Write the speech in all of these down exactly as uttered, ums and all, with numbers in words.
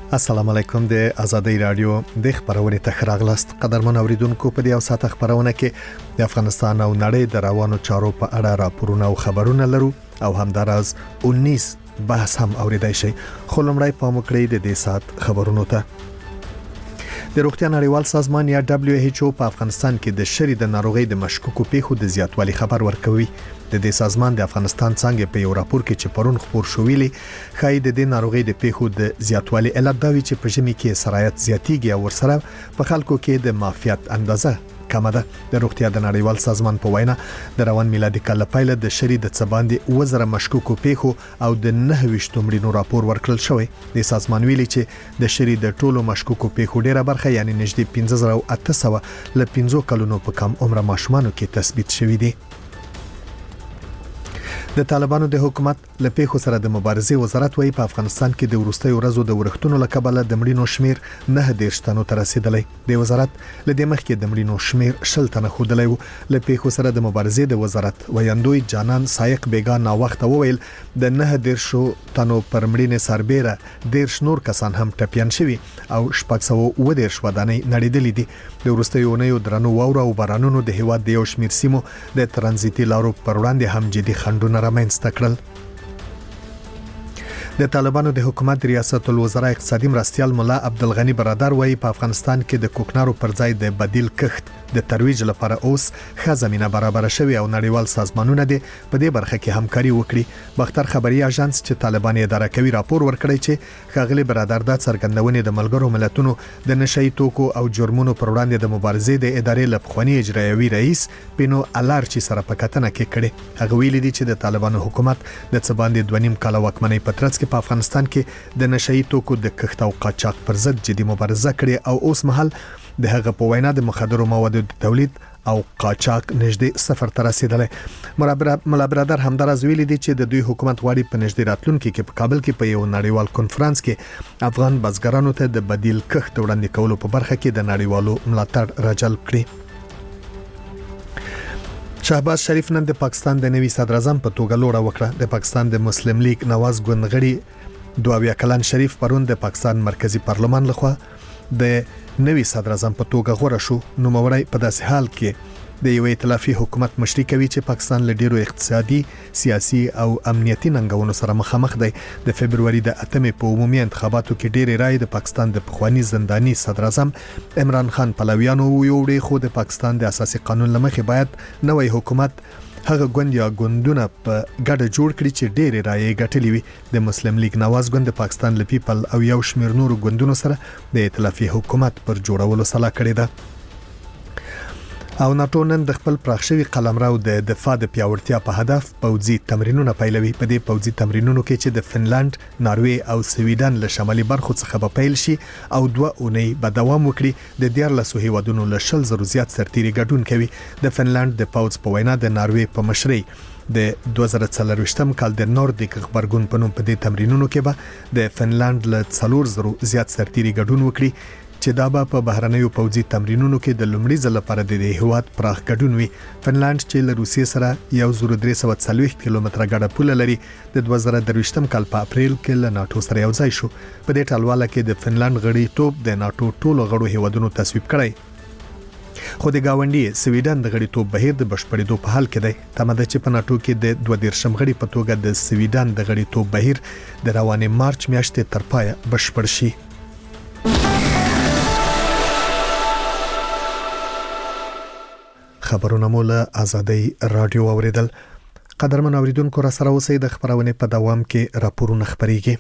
السلام علیکم د آزادۍ رادیو د خبرونې ته راغلاست. قدرمن اوریدونکو، په دې او ساعت خبرونه کې د افغانستان او نړۍ د روانو چارو په اړه راپورونه او خبرونه لرو او همداراز انیس بحث هم اوریدای شي. خو لمړی پام وکړئ د دې ساعت خبرونو ته. د روغتیا نړیوال سازمان یا دبليو ایچ او په افغانستان کې د شری د ناروغي د مشکوکو پیښو د زیاتوالي خبر ورکوي. د دې سازمان د افغانستان څنګه په یو راپور کې چې پرون خبر شویلی خای د دې ناروغي د پیښو د زیاتوالي علت دا وی چې په ژمي کې سرایت زیاتیږي او ورسره په خلکو کې د معافیت اندازه کمه ده. د روغتیا د نړیوال سازمان په وینا د روان میلادي کال پیل د شری د څباندې وزره مشکوکو پیښو او د نه ویشتو مړینو راپور ورکړل شوی. د سازمان ویلي چې د شری د ټولو مشکوکو پیښو ډیره برخه یعنی نږدې پنځه زره او اته سوه ل پنځو کلونو په کم عمر ماشومانو کې تثبیت شوی دی. د طالبانو د حکومت له پیښو سره د مبارزې وزارت وايي په افغانستان کې د ورستۍ ورځو د ورښتونو لکبله د مړینو شمیر نه دیرش تنو ته رسیدلی. د وزارت له دې مخکې د مړینو شمیر شل تنه ښودلی و. له پیښو سره د مبارزې د وزارت ویاندوی جانان سایق بیگا نا وخت وویل د نه دیرشو تنو پر مړینې سربېره دیرش نور کسان هم ټپیان شوي او شپږ سوه اووه دیرش ودانۍ نړېدلې دي. د ورستۍ اونیو درنو واوره او بارانونو د هیواد د یو شمیر سیمو د ترانزیتي لارو پر وړاندې هم جدي خنډونه رامنځته کړل. د طالبانو د حکومت ریاست الوزرا اقتصادي مرستیال مولا عبدالغنی برادر وایي په افغانستان کې د کوکنارو پر ځای د بدیل کښت د ترویج لپاره اوس ښه زمينه برابر شوی او نړیوال سازمانونه دي په دې برخه کې همکاري وکړي. بختر خبري اژانس چې طالبان اداره کوي راپور ورکړی چې خاغلی برادر د څرګندونې د ملګرو ملتونو د نشئی توکو او جرمونو پر وړاندې د مبارزې د ادارې لپخونی اجرایوي رئیس پینو الارچی سره په کتنه کې کړي. هغه ویلي دي چې د طالبانو حکومت د څباندې دوه نیم کال واکمنۍ په ترڅ کې په افغانستان کې د نشئی توکو د کښت او قاچاق پر ضد جدي مبارزه کړې او اوس مهال د هغه په وینا د مخدرو موادو د تولید او قاچاق نږدې صفر ته رسیدلی. مولا برادر همداراز ویلي دي چې د دوی حکومت غواړي په نږدې راتلونکي کې په کابل کې په یو نړیوال کنفرانس کې افغان بزګرانو ته د بدیل کښت وړاندې کولو په برخه کې د نړیوالو ملاتړ راجلب کړي. شهباز شریف نن د پاکستان د نوي صدر اعظم په توګه لوړه وکړه. د پاکستان د مسلم لیگ نواز ګوند غړي دوه اویا کلن شریف پرون د پاکستان مرکزی پارلمان لخوا د نوي صدر اعظم په توګه غوړه شو. نو مورای په داسې حال کې د یو ائتلافي حکومت مشري کوي چې پاکستان له ډیرو اقتصادي، سیاسي او امنیتي ننګونو سره مخامخ دی. د فبرवरी د اتمې په عمومي انتخاباتو کې ډیره رائے د پاکستان د پخوانی زنداني صدر اعظم عمران خان پلویانو ویوړي، خو د پاکستان د اساسي قانون لمخې باید نوې حکومت هغه ګوند یا ګوندونه په ګډه جوړ کړي چې ډېرې رایې ګټلې وي. د مسلم لیگ نواز ګوند د پاکستان له پیپل او یو شمیر نورو ګوندونو سره د ائتلافي حکومت پر جوړولو سلا کړې ده. او ناتو نن د خپل پراخ شوی قلمرو د دفاع د پیاوړتیا په هدف پوځي تمرینونه پیلوي. په دې پوځي تمرینونو کې چې د فنلند، ناروې او سویډن له شمالي برخو څخه به پیل شي او دوه اونۍ به دوام وکړي. د دیارلسو هیوادونو له شل زرو زیات سرتیري ګډون کوي. د فنلند د پوځ په وینا د ناروې په مشرۍ د دوه زره څلرویشتم کال د نوردیک خبرګون په نوم په دې تمرینونو کې به د فنلند له څلور زرو زیات سرتیري ګډون وکړي چې دا به په بهرنیو پوځي تمرینونو کې د لومړي ځل لپاره د هیواد پراخ ګډون وي. فنلند چې له روسیې سره یو زره درې سوه څلوېښت کیلومتره ګډه پوله لري، د دوه زره درویشتم کال په اپریل کې له ناتو سره یو ځای شو. په دې ټلواله کې د فنلند غړي توپ د ناتو ټولو غړو هیوادونو تصویب کړی، خو د گاونډي سویډن د غړي توپ بهیر د بشپړېدو په حال کې دی. تمه ده چې په ناتو کې د دوه دیرشم غړي په توګه د سویډن د غړي توپ بهیر د روانې مارچ میاشتې تر پایه بشپړ شي. خبرونه مو له آزادۍ رادیو اوریدل. قدرمن اوریدونکو را سره اوسئ. د خبرونه په دوام کې راپورونه خبريږي.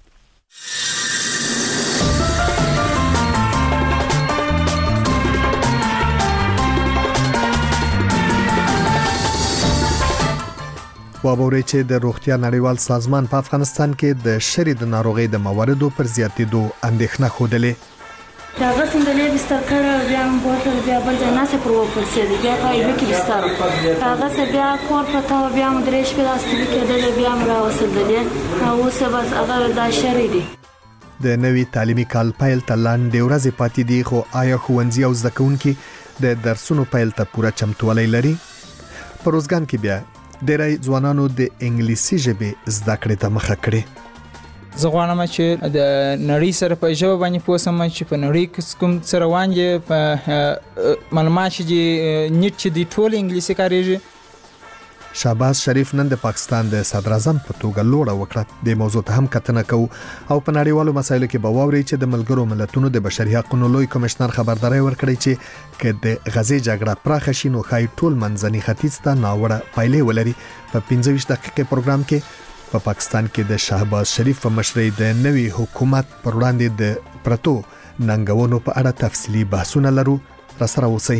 وابوري چې د روغتیا نړیوال سازمان په افغانستان کې د شری د ناروغي د مواردو پر زیاتېدو اندېښنه خوده. دا غسل د بستر کړه بیا بوتل بیا بل ځای نه سپر وپرسید بیا پای به کې بستر هغه څه بیا کور پتا بیا مدرش په لاستیک کې د بیا مرا وسدلې او اوس بس هغه د شری دی. د نوي تعلیمي کال پیل تلان د ورځې پاتې دی، خو آیا ښوونځي او زده کوونکي د درسونو پیل ته پوره چمتووالی لري؟ په روزګان کې بیا ډېری ځوانانو د انګلیسي ژبې زده کړې ته مخه کړې. زه غواړم چې د نړۍ سره په ژبه باندې پوه شم چې په نړۍ کې کوم څه روان دي په معلومات چې نیټ چې دی ټول انګلیسي کاریږي. شهباز شریف نن د پاکستان د صدر اعظم په توګه لوړه وکړه. د موضوع ته هم کتنه کوو او په نړیوالو مسایلو کې به واوري چې د ملګرو ملتونو د بشري حقوقو لوی کمشنر خبرداري ورکړي چې که د غزې جګړه پراخه شي نو خای ټول منځني ختیځ ته ناوړه پایلې ولري. په پنځه ویشت دقیقې پروګرام کې په پا پاکستان کې د شهباز شریف په مشرۍ د نوي حکومت پر وړاندې د پرتو ننګونو په اړه تفصیلی بحثونه لرو. را سره اوسئ.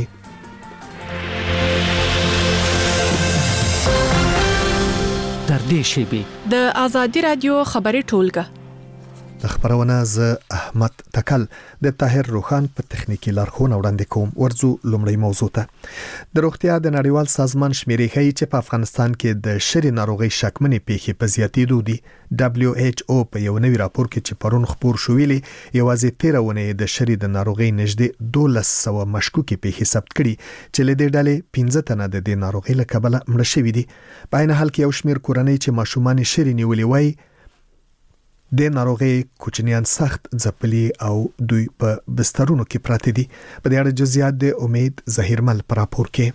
تر دې شیبې د آزادي رادیو خبري ټولګه د خبرونه ز احمد تکل د طاهر روخان په تخنیکی لارښوونه وړاندې کوم. ورځو لومړی موضوع ته د روغتیا د نړیوال سازمان شمیرې ښیي چې په افغانستان کې د شری ناروغي شکمنې پیښې په زیاتېدو دي. دبليو ایچ او په یو نوي راپور کې چې پرون خبر شو ویلي یوازې تیره ونه د شری د ناروغي نږدې دولس سوه مشکوکې پیښې ثبت کړي چې له دې ډلې پنځه تنه د دې ناروغي له کبله مړه شوي دي. په عین حال کې یو شمیر کورنۍ چې ماشومان شری نیولې وای د ناروغي کوچنیان سخت ځپلي او دوی په بسترونو کې پراته دي. په دې اړه جزئیات د امید ظهیرمل پر راپور کې.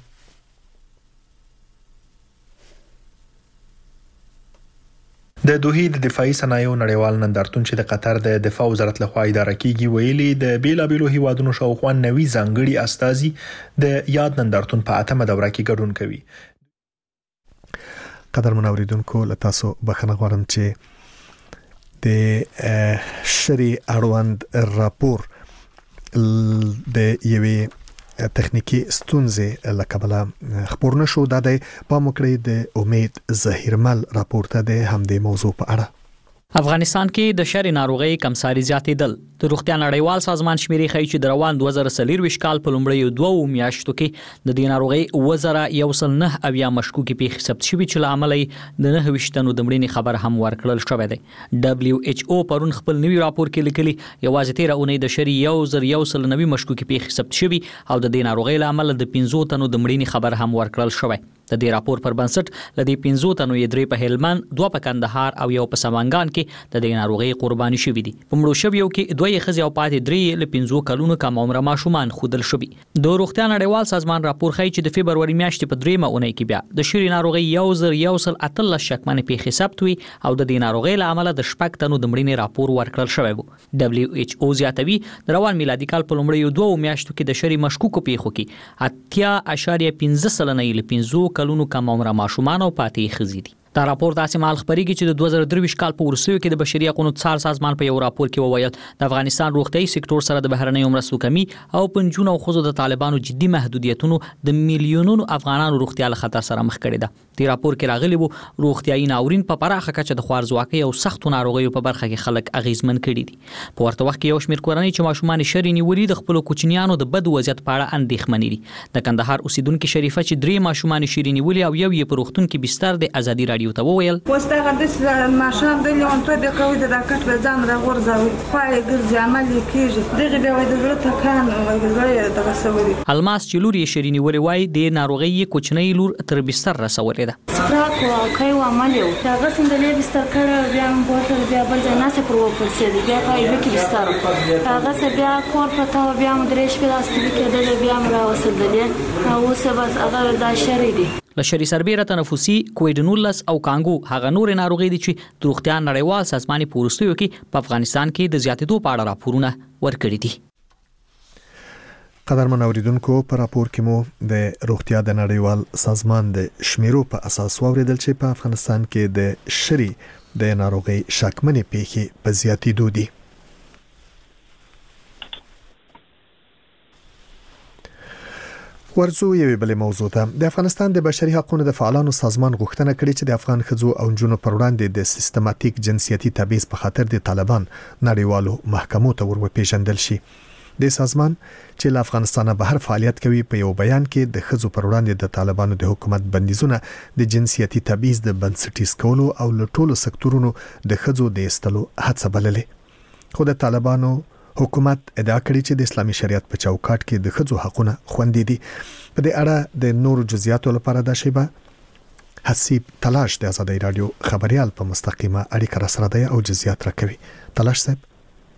د دوحې د دفاعي صنایعو نړیوال نندارتون چې د قطر د دفاع وزارت لخوا اداره کیږي ویلي د بیلابیلو هیوادونو شاوخوا نوي ځانګړي استازي د یاد نندارتون په اتمه دوره کې ګډون کوي. قدر منوریدونکو له تاسو بخښنه غواړم چې د شری اړوند راپور د یوې تخنیکی ستونزې لکبله خبر نشو. دا د پاموکړې د امید ظهیرمل راپور ته د همدې موضوع په اړه. افغانستان کې د شری ناروغي کمساري زیاتېدل. د روغتیا نړیوال سازمان شمیرې ښیي چې د روان دوه زره څلور کال په لومړیو دوو میاشتو کې د دې ناروغي اووه زره یو سل نه اویا مشکوکې پیښې ثبت شوي چې له امله یې د نهه ویشت تنو د مړینې خبر هم ورکړل شوی دی. دبليو ایچ او پرون خپل نوي راپور کې لیکلي یوازې تیره اونۍ د شری یو زر یو سل نوي مشکوکې پیښې ثبت شوي او د دې ناروغي له امله د پنځو تنو د مړینې خبر هم ورکړل شوی. د دې راپور پر بنسټ لدې پنځو تنو یې درې په هلمند، دوه په کندهار او یو په سمنګان کې د دې ناروغي قرباني شوي دي. په مړو شویو کې دوه ښځې او پاتې درې له پنځو کلونو کم عمره ماشومان ښودل شوي. د روغتیا نړیوال سازمان راپور ښیي چې د فبروري میاشتې په دریمه اونۍ کې بیا د شری ناروغي یو زر یو سل اتلس شکمنې پیښې ثبت وي او د دې ناروغي له امله د شپږ تنو د مړینې راپور ورکړل شوی و. دبليو ایچ او زیاتوي د روان میلادي کال په لومړیو دوو میاشتو کې د شری مشکوکو پیښو کې اتیا اشاریه پنځه سلنه له پنځو کلونو کم عمره ماشومان او پاتې ښځې دي. دا راپور داسې مال خبرېږي چې د دوه زره درویشت کال په وروستیو کې د بشري حقوقو څار سازمان په یو راپور کې وویل د افغانستان روغتیايي سکتور سره د بهرنیو مرستو کمی او پنځونه او خزو د طالبانو جدي محدودیتونو د میلیونونو افغانانو روغتیا له خطر سره مخ کړي ده. د راپور کې راغلي وو روغتیايي ناورین په پراخه کچه د خوارځواکۍ او سختو ناروغیو په برخه کې خلک اغیزمن کړي دي. په ورته وخت کې یو شمېر کورنۍ چې ماشومان شری نیولي د خپل کوچنیانو د بد وضعیت په اړه اندېښمنې دي. د کندهار اوسیدونکو شریفه چې درې ماشومان شری نیولي او یو یې په روغتون کې بستر د ازادي رادیو ته وویل واستغه د ماشوم د لیون په د کوي د کټ به ځان را ورځوي خو ګرځي عمل کیږي دغه به وای د زړه تکان او ګرځي دغه سوي. الماس چې لور یې شری نیولي وای د ناروغي کوچنۍ لور تر بستر رسولې ده. سپراکو او کای و عمل یو هغه څنګه بستر کړه بیا بوتل بیا بل ځای نه پر وپر سي بیا پای به کې بستر هغه څه بیا کور پتا بیا مدرش په لاستیک کې د بیا مرا وسدلې او څه بس هغه د شری دي. لشری سربیره تنفسي کووډ نولس او کانګو هغه نور ناروغي دي چې د روغتیا نړیوال سازمان په وروستیو کې په افغانستان کې د زیاتېدو په اړه راپورونه ورکړي دي. قدرمن اوریدونکو په راپور کې مو د روغتیا د نړیوال سازمان د شمیرو په اساس واوریدل چې په افغانستان کې د شری د ناروغي شکمنې پیښې په زیاتېدو دي. ورڅو یوې بلې موضوع ته د افغانستان د بشري حقوقو د فعالانو سازمان غوښتنه کړې چې د افغان ښځو او نجونو پر وړاندې د سیستماتیک جنسیتي تبعیض په خاطر د طالبان نړیوالو محکمو ته ورپېژندل شي. د سازمان چې له افغانستانه بهر فعالیت کوي په یو بیان کې د ښځو پر وړاندې د طالبانو د حکومت بندیزونه د جنسیتي تبعیض د بنسټیز کولو او له ټولو سکتورونو د ښځو د ایستلو هڅه بللې. خو د طالبانو حکومت ادعا کړې چې د اسلامي شریعت په چوکاټ کې د ښځو حقونه خوندي دي. په دې اړه د نورو جزئیاتو لپاره د شیبه حسیب تلاش د آزادۍ رادیو خبريال په مستقیمه اړیکه را سره دی او جزئیات راکوي. تلاش صاحب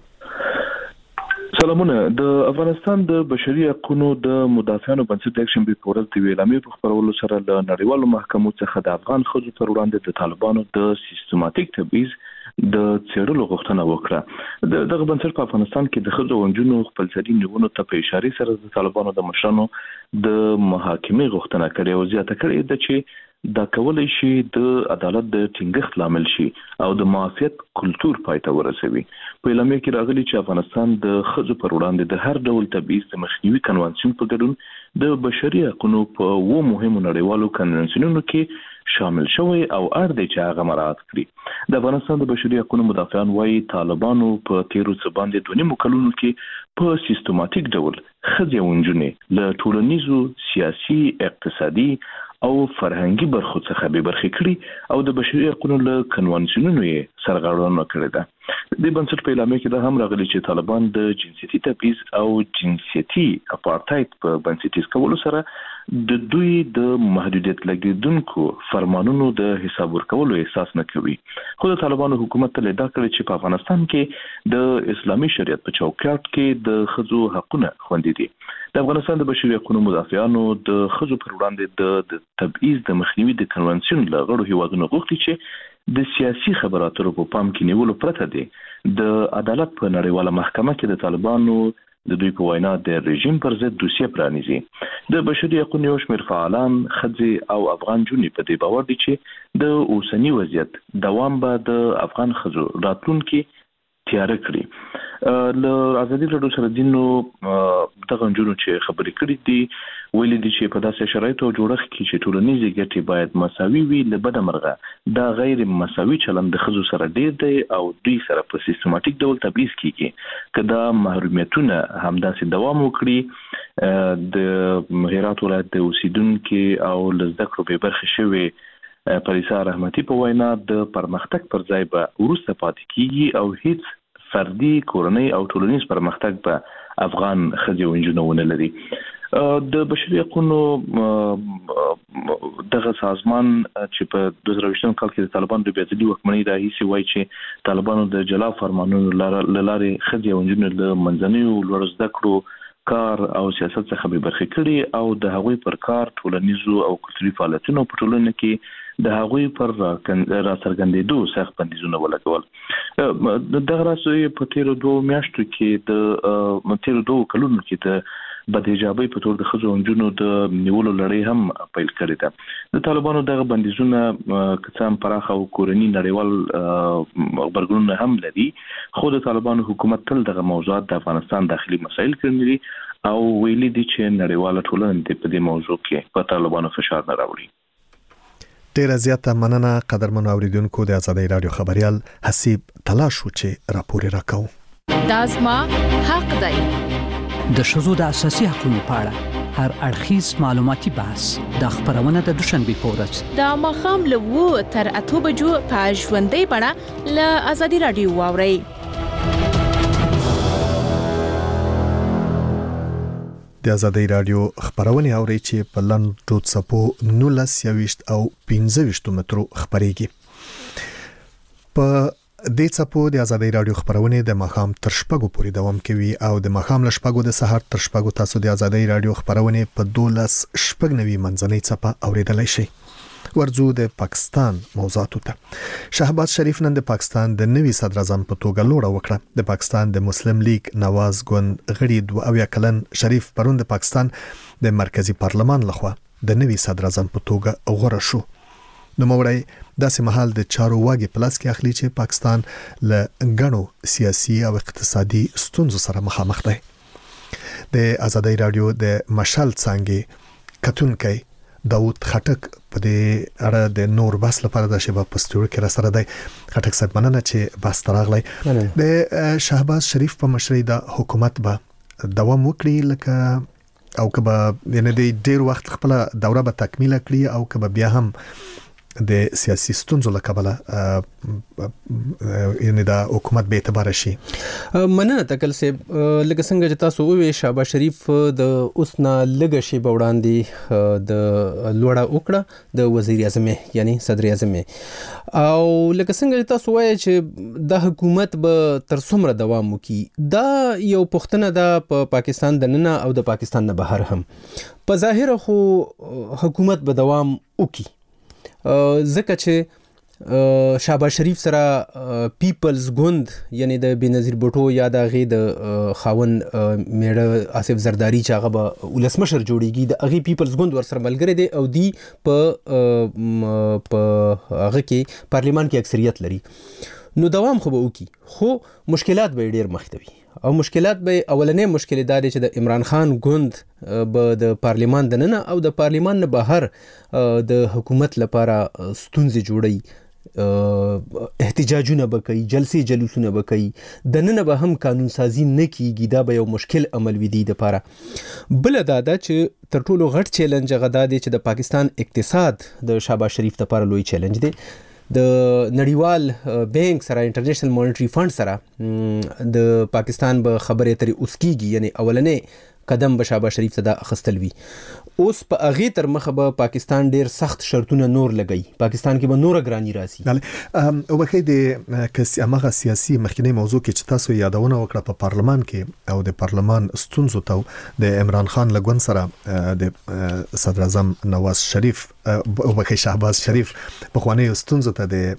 سلامونه. د افغانستان د بشري حقوقو د مدافعانو بنسټ اکشن بي پورز د ویلامي په خبرولو سره د نړیوالو محکمو څخه د افغان ښځو پر وړاندې د طالبانو د سیستماتیک تبعیض د څېړلو غوښتنه وکړه. دغه بنسټ په افغانستان کې د ښځو او نجونو خپلسري نیولو ته په اشاره سره د طالبانو د مشرانو د محاکمې غوښتنه کړې او زیاته کړې ده چې دا کولای شي د عدالت د ټینګښت لامل شي او د معافیت کلچر پای ته ورسوي. په اعلامیه کې راغلي چې افغانستان د ښځو پر وړاندې د هر ډول تبعیض د مخنیوي کنوانسیون په ګډون د بشري حقوقو په و مهمو نړیوالو کنوانسیونونو کې شامل شوی او اړ دی چې هغه مراعات کړي. د افغانستان د بشري حقوقو مدافعان وايي طالبانو په تیرو څه باندې دوه نیمو کلونو کې په سیستماتیک ډول ښځې او نجونې له ټولنیزو، سیاسي، اقتصادي او فرهنګي برخو څخه به برخې کړي او د بشري حقوقو له کنوانسیونونو یې سرغړونه کړې ده. د بنسټ په اعلامیه کې دا هم راغلي چې طالبان د جنسيتي تبعیض او جنسيتي اپارټایډ په بنسټیز کولو سره د دوی د محدودیت لګیدونکو فرمانونو د حساب ورکولو احساس نه کوي. خو د طالبانو حکومت ته دا کړی چې په افغانستان کې د اسلامي شریعت په چوکاټ کې د ښځو حقونه خوندي دي. د افغانستان د بشري حقوقو مدافعانو د ښځو پر وړاندې د تبعیض د مخنیوي د کنوانسیون له غړو هیوادونو غوښتي چې د سیاسي خبراتو په پام کې نیولو پرته دي د عدالت په نړیواله محکمه کې د طالبانو د دوی په وینا د رژیم پر ضد دوسیه پرانیزي. د بشري حقوقو یو شمېر فعالان، ښځې او افغان جونې په دې باور دي چې د اوسنی وضعیت دوام به د افغان ښځو راتلونکي تیاره کړي. له ازادي رادیو سره دینو دغه جنونو چې خبرې کړې دي ویلي دي چې په داسې شرایطو جوړښت کې چې ټولنیزې ګټې باید مساوي وي، له بده مرغه دا غیر مساوي چلند د ښځو سره ډیر دی او دوی سره په سیستماتیک ډول تبعیض کیږي. که دا محرومیتونه همداسې دوام وکړي، د هرات ولایت د اوسیدونکو او له زده کړو بې برخې شوي پریسا رحمتي په وینا د پرمختګ پر ځای به وروسته پاتې کیږي او هیڅ فردي، کورنۍ او ټولنیز پرمختګ په افغان ښځې او نجونو ونه لري. د بشري حقوقو دغه سازمان چې په دوه زره اووه کال کې د طالبانو د بېځلي واکمنۍ راهیسې وایي چې طالبانو د جلا فرمانونو له لارې ښځې او نجونې له منځنیو لوړو زده کړو، کار او سیاست څخه به برخې کړي او د هغوی پر کار، ټولنیزو او کلتوري فعالیتونو په ټولنه کې د هغوی پر را څرګندېدو سخت بندیزونه ولګول. دغه راز په تیرو دوه میاشتو کې د تیرو دوه کلونو کې د بدحجابۍ په تور د ښځو او نجونو د نیولو لړۍ هم پیل کړې ده. د طالبانو دغه بندیزونه که څه هم پراخ او کورني نړیوال غبرګونونه هم لري، خو د طالبانو حکومت تل دغه موضوعات د افغانستان داخلي مسایل کړي دي او ویلي دي چې نړیواله ټولنه په دې موضوع کې په طالبانو فشار نه راوړي. ډیره زیاته مننه قدرمنو اوریدونکو. د آزادۍ رادیو خبريال حسیب تلاش وچې راپورې راکاو. دا زما حق دی. د ښځو د اساسي حقوقو په اړه هر اړخیز معلوماتي بحث د خبرونه د دوشنبه په ورځ د ماښام له اووه تر اته بجو په ژوندۍ بڼه له آزادۍ رادیو واورئ. د آزادۍ رادیو خبرونه اوري چې په لنډو څپو نولس یويشت او پنځه ویشت مترو خبريږي. په دې څپو د آزادۍ رادیو خبرونه د ماښام تر شپږو پورې دوام کوي او د ماښام له شپږو د سحر تر شپږو تاسو د آزادۍ رادیو خبرونه په دولس شپږ نوي منځنۍ څپه اوریدلای شئ. ورځو د پاکستان موضوعاتو ته. شهباز شریف نن د پاکستان د نوي صدر اعظم په توګه لوړه وکړه. د پاکستان د مسلم لیگ نواز ګوند غړي دوه اویا کلن شریف پرون د پاکستان د مرکزی پارلمان لخوا د نوي صدر اعظم په توګه غوړه شو. نو موړی داسې مهال د چارو واګي پلاس کې اخلي چې پاکستان له غنو سیاسي او اقتصادي ستونزو سره مخامخ دی. د آزادۍ رادیو د مشال څنګه کتونکي داوود خټک په دې اړه د نور بس لپاره د شباب پستور کې را سره دی. خټک صاحب مننه چې بس تراغلی. د شهباز شریف په مشرۍ د حکومت به دوام وکړي لکه او کبه یعنی د ډیر وخت خپل دوره به تکمیل کړي او کبه بیا هم د سیاسي ستونزو له کبله یعنی د حکومت به اعتبار شي. مننه تکل سه لکه څنګه چې تاسو وې شهباز شریف د اوسنا لګه شی بوړاندې د لوړه وکړه د وزیر اعظم یعنی صدر اعظم او لکه څنګه چې تاسو وایي چې د حکومت به تر څومره دوام وکړي دا یو پوښتنه ده په پا پاکستان د ننه او د پاکستان نه بهر هم. په ظاهر خو حکومت به دوام وکړي ځکه چې شهباز شریف سره پیپلز ګوند یعنی د بنظیر بوټو یا د غي د خاون میړه آصف زرداری چې هغه به ولسمشر جوړیږي د غي پیپلز ګوند ور سره ملګری دی او دی په په هغه کې پارلیمان کې اکثریت لري نو دوام خو به وکي خو مشکلات به ډیر مخ ته وي او مشکلات به اولنې مشکل دا دی چې د عمران خان ګوند به د پارلیمان د ننه او د پارلیمان نه بهر د حکومت لپاره ستونزې جوړي احتجاجونه به کوي جلسې جلوسونه به کوي د ننه به هم قانون سازي نه کیږي دا به یو مشکل عمل وي دی د لپاره. بل دا ده چې تر ټولو غټ چیلنج هغه دا دی چې د پاکستان اقتصاد د شهباز شریف لپاره لوی چیلنج دی. د نړیوال بانک سره انټرنیشنل مانیټری فند سره د پاکستان به خبرې ترې اوس کیږي یعنی اولنې قدم به شهباز شریف ته دا اخستل وي. اوس په هغې تر مخه به پاکستان ډیر سخت شرطونه نور لګوي پاکستان کې به نوره ګراني راسي. او بخې د کس هغه سیاسي مخکنی موضوع کې چې تاسو یادونه وکړه په پارلمان کې او د پارلمان ستونزو ته د عمران خان لګون سره د صدر اعظم نواز شریف او بخې شهباز شریف په خوانی ستونزو ته د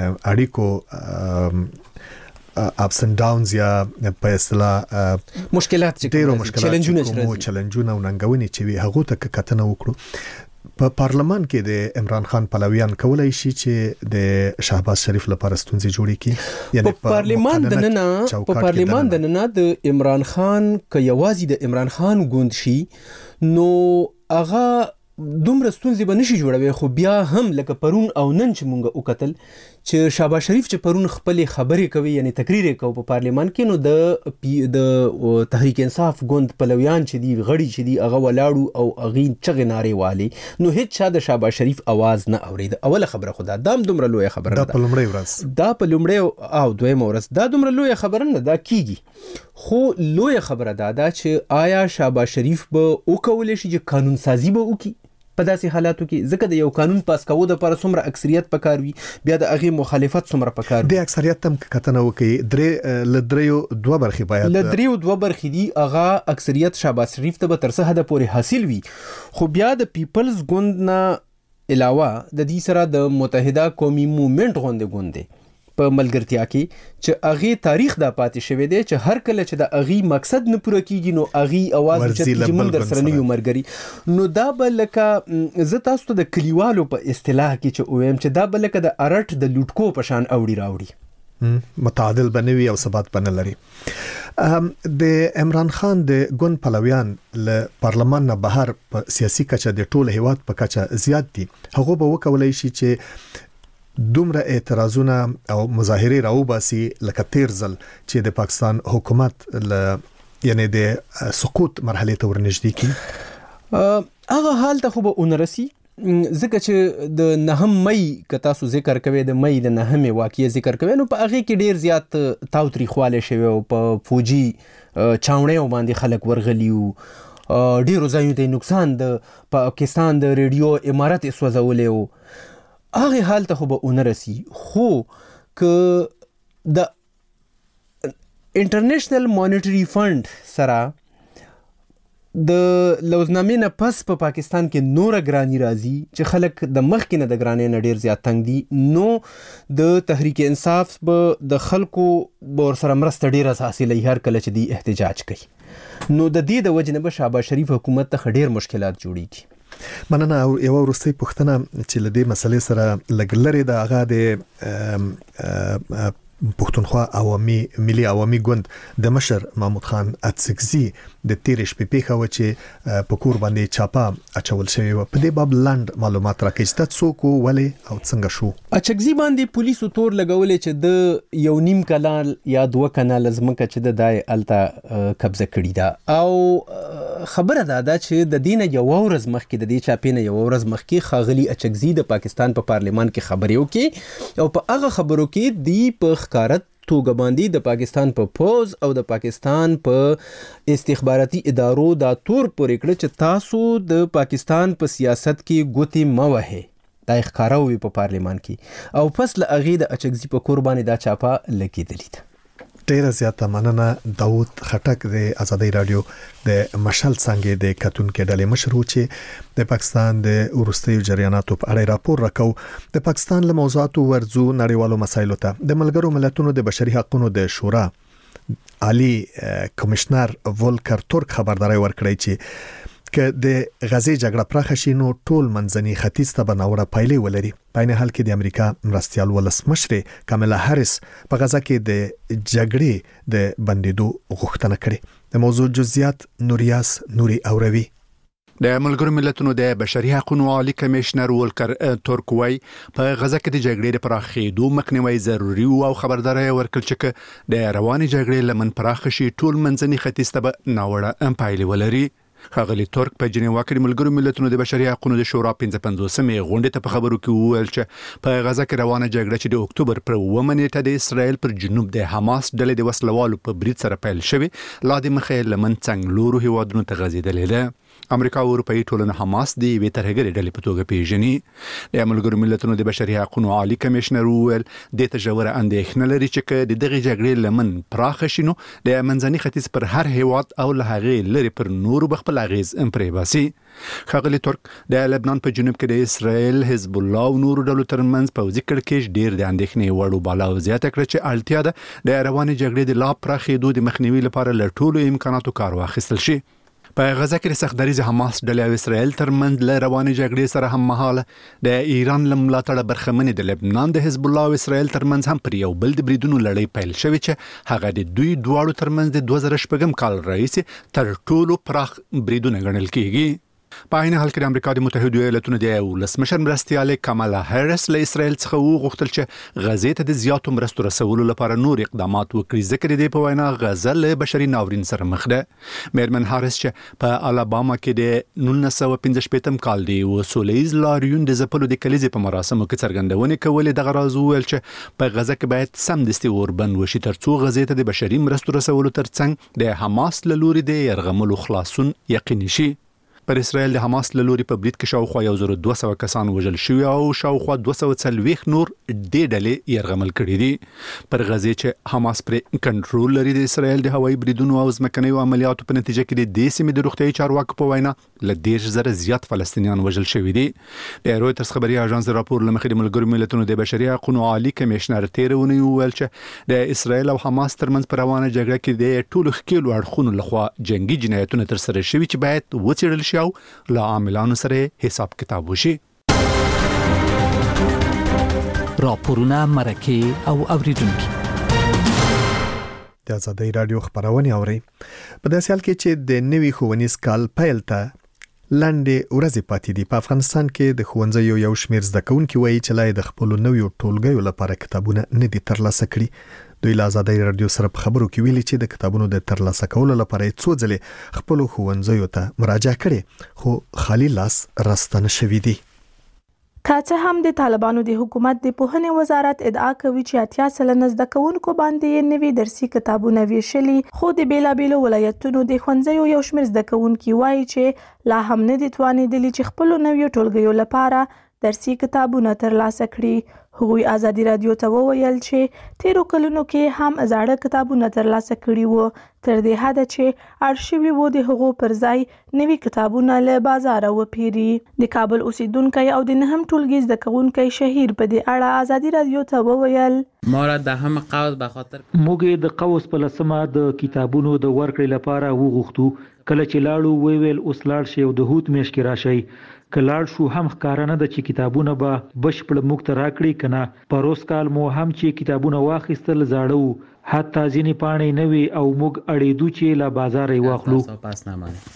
اړیکو اپس اند ډاونز یا په اصطلاح مشکلات چې ډیرو مشکلات چیلنجونه چې چیلنجونه او ننګونې چې وي هغه ته کتنه وکړو. په پارلمان کې د عمران خان پلویان کولای شي چې د شهباز شریف لپاره ستونزې جوړې کړي یعنی په پارلمان د ننه په پارلمان د ننه د عمران خان ک یوازې د عمران خان ګوند شي نو هغه دومره ستونزې به نشي جوړوي خو بیا هم لکه پرون او نن چې مونږ وکتل چې شهباز شریف چې پرون خپل خبرې کوي یعنی تقریر کوي په پارلیمان کې نو د د تحریک انصاف ګوند پلویان چې دی غړي چې دی هغه ولاړو او اغي چغې نارې والی نو هیڅ چا د شهباز شریف आवाज نه اورید. اوله خبره خدا دام دومره لوی خبره ده دا په لومړی ورځ دا په لومړی او دویم ورځ دا دومره لوی خبره نه دا کیږي خو لوی خبره دا ده چې آیا شهباز شریف به وکول شي چې قانون سازي به وکړي په داسې حالاتو کې ځکه د یو قانون پاس کول د لپاره څومره اکثریت پکار وي بیا د هغې مخالفت څومره پکار وي. د اکثریت هم کتنه وکړي درې له دریو دوه برخې باید له دریو دوه برخې دي هغه اکثریت شهباز شریف ته به تر څه حده پورې حاصل وي خو بیا د پیپلز ګوند نه علاوه د دې سره د متحده قومي موومېنټ غوندې ګوند دی په ملګرتیا کې چې اغي تاریخ دا پاتې شوی دی چې هر کله چې د اغي مقصد نه پوره کیږي نو اغي आवाज چې موږ در سره نه یو مرګري نو دا بلکه زه تاسو ته د کلیوالو په اصطلاح کې چې اویم چې دا بلکه د ارټ د لوټکو په شان اوړي راوړي متعادل بنوي او ثبات بنل لري. د عمران خان د ګوند پلویان له پارلمان نه بهر په سیاسي کچه د ټول هیواد په کچه زیات دي هغه به وکولای شي چې دومره اعتراضونه او مظاهره راوباسي لکه تیر ځل چې د پاکستان حکومت ل یعنی د سقوط مرحله ته ورنږدې کی هغه حال ته خو به اونرسي ځکه چې د نهم مئی که تاسو ذکر کوي د مئی د نهمې واقعي ذکر کوي نو په هغه کې ډیر زیات تاوتریخواله شوی او په فوجي چاونې باندې خلک ورغلیو ډیرو ځایونو ته نقصان د پاکستان د ریډیو امارت اسوځولې وو هغه حال ته خو به اونرسي خو که د انټرنیشنل مانیټری فند سره د لوزنامې نه پس په پا پاکستان کې نور ګرانی راځي چې خلک د مخکې نه د ګرانې نه ډیر زیات تنگ دي نو د تحریک انصاف به د خلکو بور سره مرسته ډیر اساسي لې هر کله چې دی احتجاج کوي نو د دې د وجه نه به شهباز شریف حکومت ته ډیر مشکلات جوړیږي. مننه. او یو ورستۍ پوښتنه چې لدې مسلې سره لګلري د هغه د پښتونخوا عوامي ملي عوامي ګوند د مشر محمود خان اڅکزي د تیر شپې پیښه و چې په کور باندې چاپا اچول شوی و. په دې باب لاند معلومات راکړئ چې تاسو ولې او څنګه شو. اڅکزي باندې پولیسو تور لګولې چې د یو نیم کلال یا دوه کلال زمکه چې د دای الته قبضه کړی دا او خبره ده دا چې د دینه یو ورځ مخکې د دې چاپینه یو ورځ مخکې خاغلی اڅکزي د پاکستان په پارلیمان کې خبرې وکړي او په هغه خبرو کې دی په کارت توګه باندې د پاکستان په پوز او د پاکستان په استخباراتي ادارو دا تور پورې کړ چې تاسو د پاکستان په سیاست کې ګوتې موهه دا ښکارا وي په پارلیمان کې او پس له اغه د اچکزي په قرباني دا چاپا لګیدلې ده. ډیره زیاته مننه داوود خټک د ازادي رادیو د مشال څنګه د کتونکو ډلې مشر و چې د پاکستان د ورستیو جریاناتو په اړه راپور راکو. د پاکستان له موضوعاتو ورزو نړیوالو مسایلو ته د ملګرو ملتونو د بشري حقوقو د شورا عالی کمشنر ولکر ترک خبرداري ورکړی چې که د غزې جګړه پراخه شي نو ټول منځني ختیځ ته بناوړه پایلې ولري. په عین حال کې د امریکا مرستيال ولسمشر کاملا هریس په غزا کې د جګړې د بندیدو غوښتنه کړې. د موضوع جزئیات نوریاس نوري اوروي. د ملګرو ملتونو د بشري حقوقو عالی کمشنر ولکر ترک وای په غزا کې د جګړې د پراخېدو مخنیوي ضروری او خبرداري ورکړل چې د رواني جګړې لمن پراخ شي ټول منځني ختیځ ته بناوړه پایلې ولري. خاغلی ترک په جنیوا کې ملګرو ملتونو د بشري حقوقو د شورا پنځه پنځوسمې غونډې ته په خبرو کې وویل چې په غزا کې روانه جګړه چې د اکتوبر پر اوومه نیټه د اسرائیل پر جنوب د حماس ډلې د وسلوالو په برید سره پیل شوی لا د مخې لمن څنګه لورو هیوادونو ته غځېدلې ده. امریکا او اروپאי ټولنه حماس د وی ترهګری ډلې په توګه پیژني. د ملګرو ملتونو د بشري حقوقو عالی کمشنر وویل د تجاوره اندېښنه لري چې د دغه جګړې لمن پراخ شینو د منځني ختیځ پر هر هیواد او له هغه لري پر نورو بخپل اغیز امپری باسي. خاغلی ترک د لبنان په جنوب کې د اسرائیل حزب الله او نورو ډلو ترمنځ پوځي کړکېچ ډیر د اندېښنې وړو بالا او زیاته کړ چې اړتیا ده د رواني جګړې د لا پراخېدو د مخنیوي لپاره له ټولو امکاناتو کار واخیستل شي. په غزا کې سختدریز حماس ډلې او اسرائیل ترمنځ له رواني جګړې سره هم مهاله د ایران لملاتړ برخمنې د لبنان د حزب الله او اسرائیل ترمنځ هم پر یو بل د بریدونو لړۍ پیل شوې چې هغه د دوی دواړو ترمنځ د دوه زره شپږم کال راهیسې تر ټولو پراخ بریدونه ګڼل کېږي. په عین حال کې د امریکا د متحده ایالاتونو د ولسمشر مرستيال کاملا هریس له اسرائیل څخه وغوښتل چې غزې ته د زیاتو مرستو رسولو لپاره نور اقدامات وکړي ځکه د په وینا غزه له بشري ناورین سره مخ ده. میرمن هریس چې په الاباما کې د نولس سوه پنځه شپږم کال دی و سولیز لاریون د زپلو د کلیزې په مراسمو کې څرګندونه کولې دغه راز ویل چې په غزه کې باید سمدستي اوربند وشي ترڅو غزې ته د بشري مرستو رسولو ترڅنګ د حماس له لوري د يرغملو خلاصون یقیني شي. پر اسرائیل د حماس له لوري په برید کې شاوخوا یو زر دوه سوه کسان وژل شوي او شاوخوا دوه سوه څلوېښت نور د ډلې يرغمل کړي دي. پر غزې چې حماس پر کنټرول لري د اسرائیل د هوایي بریدونو او ځمکنیو عملیاتو په نتیجه کې د دې سیمې د روغتیايي چارواکو په وینا له دېرش زره زیات فلسطینیان وژل شوي دي. د رویټرز خبري اژانس راپور لمخې د ملګرو ملتونو د بشري حقوقو عالی کمشنر تیرونه ویل چې د اسرائیل او حماس ترمنځ پر روانه جګړه کې د ټولو ښکیلو اړخونو لخوا جنگي جنایتونه تر سره شوي چې باید وڅېړل شي او له عاملانو سره حساب کتاب وشي. راپورونه مرکه او اوریدونکو د ازادي رادیو خبرونه اوري. په داسې حال کې چې د نوي ښوونیز کال پیل ته لاندې ورځې پاتې دي په افغانستان کې د ښوونځیو یو شمېر زده کوونکي وایي چې لای د خپل نویو ټولګیو لپاره کتابونه نه دي ترلاسه کړي. دوی له ازادي رادیو سره په خبرو کې ویلي چې د کتابونو د ترلاسه کولو لپاره څو ځلې خپل ښوونځیو ته مراجعه کړې خو خالی لاس راستنه شوي دي. که څه هم د طالبانو د حکومت د پوهنې وزارت ادعا کوي چې اتیا سلنه زده کوونکو باندې نوي درسي کتابونه ویشلي خو د بیلابیلو ولایتونو د ښوونځیو یو شمېر زده کوونکي وایي چې لا هم نه دي توانېدلي چې خپل نویو ټولګیو لپاره درسي کتابونه ترلاسه کړي. هغوی ازادي رادیو ته وویل چې تیرو کلونو کې هم زاړه کتابونه ترلاسه کړي وو تر دې حده چې اړ شوي وو د هغو پر ځای نوي کتابونه له بازاره وپیري. د کابل اوسیدونکی او د نهم ټولګي زده کوونکی شهیر په دې اړه ازادي رادیو ته وویل ما را د هم قوس به خاطر موږ د قوس په لسمه د کتابونو د ورکړې لپاره وغوښتو. کله چې لاړو ویل اوس لاړ شي او د هوت میاشت کې راشي کلاړ شو هم ښکارانه د چې کتابونه به بشپړ موږ ته راکړي کنه. پروس کال مو هم چې کتابونه واخیستل زاړه وو، حتی ځینې پاڼې نوي او موږ اړېدو چې له بازار یې واخلو.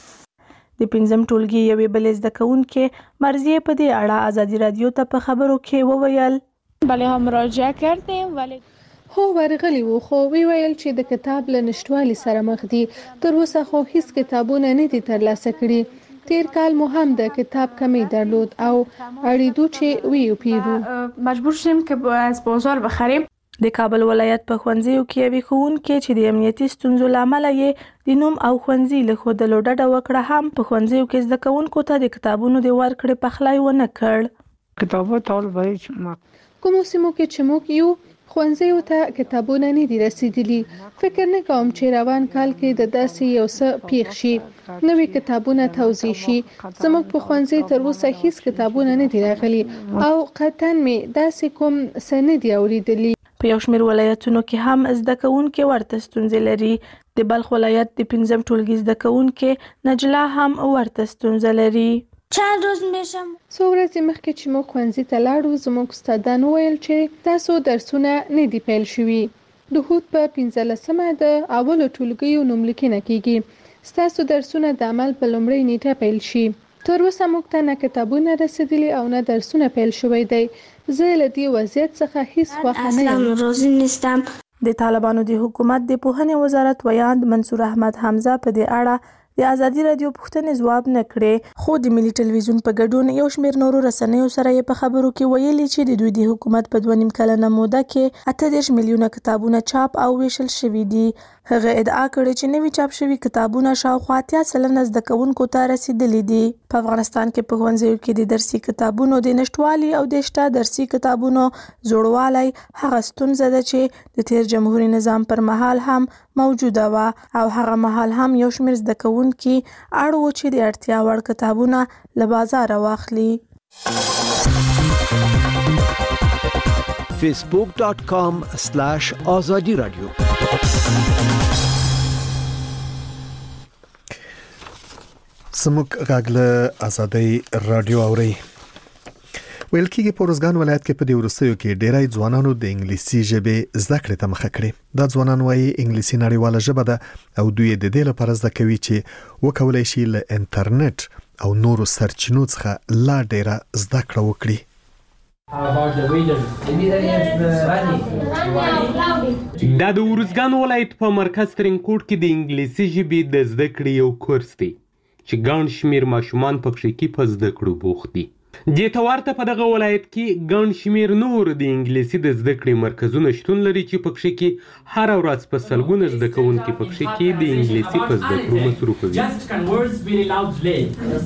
د پنځم ټولګي یوې بلې زده کوونکې مرضیه په دې اړه ازادي رادیو ته په خبرو کې وویل بله هم مراجعه کردیم ولی هو ورغلی وو، خو وی ویل چې د کتاب له نشټوالي سره مخ دي. تر اوسه خو هیڅ کتابونه نه دي ترلاسه کړي. تیر کال مو هم د کتاب کمی درلود او اړیدو چې وی پیرو مجبور شدیم که از بازار بخریم. د کابل ولایت په ښوونځیو کې یوې ښوونکې چې د امنیتي ستونزو له امله یې د نوم او ښوونځي له ښودلو ډډه وکړه هم په ښوونځیو کې زده کوونکو ته د کتابونو د ورکړې پخلی ونه کړ. کتابونه ټول به کومو سیمو کې چې موږ یو ښوونځیو ته کتابونه نه دي رسیدلي. فکر نه کوم چې روان کال کې د داسې یو څه پیښ شي، نوې کتابونه توزیع شي. زموږ په ښوونځي تر اوسه هیڅ کتابونه نه دي راغلي او قطعا مې داسې کوم څه نه دي اورېدلي. په یو شمېر ولایتونو کې هم زده کوونکي ورته ستونزې لري. د بلخ ولایت د پنځم ټولګي زده کوونکي نجلا هم ورته ستونزه لري. چند روز میشم څو ورځې مخکې چې موږ ښوونځي ته لاړو زموږ استادان وویل چې تاسو درسونه نه دي پیل شوي. د هود په پنځلسمه د اولو ټولګیو نوملیکنه کیږي. ستاسو درسونه د عمل په لومړۍ نیټه پیل شي. تر اوسه موږ ته نه کتابونه رسیدلي او نه درسونه پیل شوی دی. زه له دې وضعیت څخه هیڅ خوښه نه یم. راضي نیستم. د طالبانو د حکومت د پوهنې وزارت ویاند منصور احمد حمزه په دې اړه د ازادي رادیو پوښتنې ځواب نه کړې، خو د ملي ټلویزیون په ګډون یو شمېر نورو رسنیو سره یې په خبرو کې ویلي چې د دوی د حکومت په دوه نیم کلنه موده کې اته دېرش میلیونه کتابونه چاپ او ویشل شوي دي. هغه ادعا کړې چې نوي چاپ شوي کتابونه شاوخوا اتیا سلنه زده کوونکو ته رسیدلي دي. په افغانستان کې په ښوونځیو کې د درسي کتابونو د نشټوالي او د شته درسي کتابونو زوړوالی هغه ستونزه ده چې د تیر جمهوریت نظام پر مهال هم موجوده وه او هغه مهال هم یو شمېر زده کوونکي اړ وو چې د اړتیا وړ کتابونه له بازاره واخلي. فیسبوک ډاٹ کام سلاش آزادی رادیو. سموک غاګله ازادي رادیو اوري. ویل کېږي په روزګان ولایت کې په دې وروستیو کې ډېری ځوانانو د انګلیسي ژبې زده کړې ته مخه کړې. دا ځوانان وايي انګلیسي نړیواله ژبه ده او دوی د دې لپاره زده کوي چې وکولای شي له انټرنیټ او نورو سرچینو څخه لا ډېره زده کړه وکړي. دا د روزګان ولایت په مرکز ترینکوټ کې د انګلیسي ژبې د زده کړې یو کورس دی چې ګڼ شمېر ماشومان پکې کې په زده کړو بوخت دي. دې ته ورته په دغه ولایت کې ګڼ شمېر نور د انګلیسي د زده کړې مرکزونه شتون لري چې پکې کې هر ورځ په سلګونه زده کوونکي پکې کې د انګلیسي په زده کړو مصروف وي.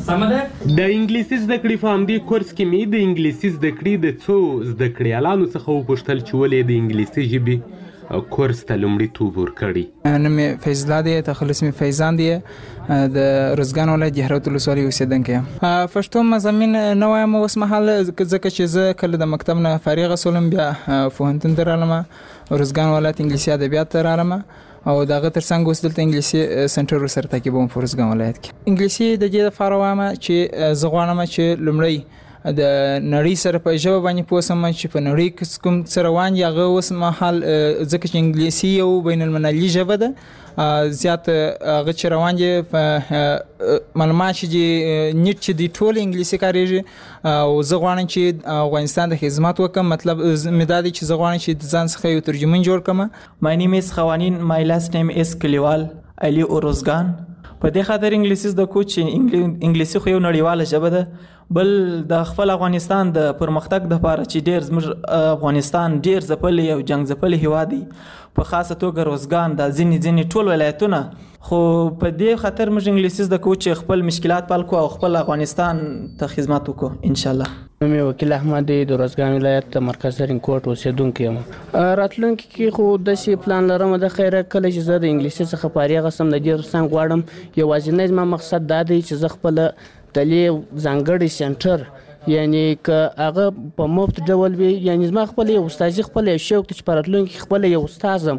د انګلیسي زده کړې په همدې کورس کې مې د انګلیسي زده کړې د څو زده کړیالانو څخه وپوښتل چې ولې د انګلیسي ژبې کورس ته لومړیتوب ورکړی. نوم مې فیض الله دی، تخلص مې فیضان دی، د روزګان ولایت جهرات ولسوالۍ اوسېدونکی یم. پښتو مضامین نه وایم اوس مهال ځکه چې زه کله د مکتب نه فارغه شولم بیا پوهنتون ته رالم، روزګان ولایت انګلیسي ادبیات ته رالم او دغه ترڅنګ اوس دلته انګلیسي سنټر ورسره تعقیبوم په روزګان ولایت کې. انګلیسي د دې لپاره وایم چې زه غواړم چې لومړی د نړۍ سره په ژبه باندې پوه شم چې په نړۍ کې کوم څه روان دي هغه اوس مهال ځکه چې انګلیسي یو بین المللي ژبه ده، زیات هغه چې روان دي معلومات چې نیټ چې دی ټول انګلیسي کاریږي او زه غواړم چې افغانستان د خدمت وکم. مطلب مې دا دی چې زه غواړم چې د ځان څخه یو ترجمن جوړ کړم. My name is خوانین. My last name is کلیوال علي اورزګان. په دې خاطر انګلیسي زده کوم چې انګلیسي خو یو نړیواله ژبه ده، بل د خپل افغانستان د پرمختګ لپاره چې ډېر زموږ افغانستان ډېر ځپلی او جنګ ځپلی هیواد دی، په خاصه توګه روزګان د ځینې ځینې ټول ولایتونه، خو په دې خاطر موږ انګلیسي زده کوو چې خپل مشکلات حل کړو او خپل افغانستان ته خدمت وکړو انشاءالله. نوم یې وکیل احمد دی، د روزګان ولایت د مرکز ترینکوټ اوسېدونکی یم. راتلونکي کې خو داسې پلان لرم د خیره کله چې زه د انګلیسي څخه فارغه شم د دې ترڅنګ غواړم یوازینی زما مقصد دا دی چې زه خپله دلې ځانګړی سنټر یعنی که هغه په مفت ډول وي، یعنی زما خپل یو استادي خپل یو شوق چې په راتلونکي کې خپل یو استاد یم.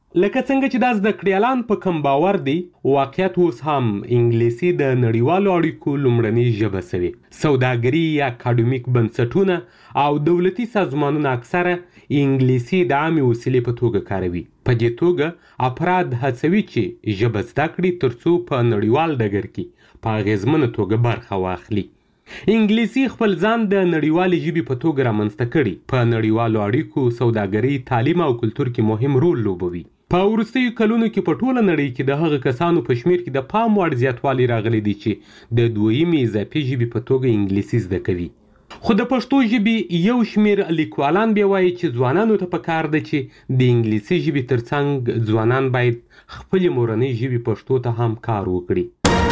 لکه څنګه چې دا زده کړیالان په کم باور دي، واقعیت اوس هم انګلیسي د نړیوالو اړیکو لومړنۍ ژبه سوې. سوداګري، اکاډمیک بنسټونه او دولتي سازمانونه اکثره انګلیسي د عامې وسیلې په توګه کاروي. په دې توګه افراد هڅوي چې ژبه زده کړي ترڅو په نړیوال ډګر کې په اغیزمنه توګه برخه واخلي. انګلیسي خپل ځان د نړیوالې ژبې په توګه رامنځته کړي. په نړیوالو اړیکو، سوداګري، تعلیم او کلتور کې مهم رول لوبوي. په وروستیو کلونو کې په ټوله نړۍ کې د هغه کسانو په شمیر کې د پام وړ زیاتوالی راغلی دی چې د دویمې اضافي ژبې په توګه انګلیسي زده کوي. خو د پښتو ژبې یو شمیر لیکوالان بیا وایي چې ځوانانو ته پکار ده چې د انګلیسي ژبې ترڅنګ ځوانان باید خپلې مورنۍ ژبې پښتو ته هم کار وکړي.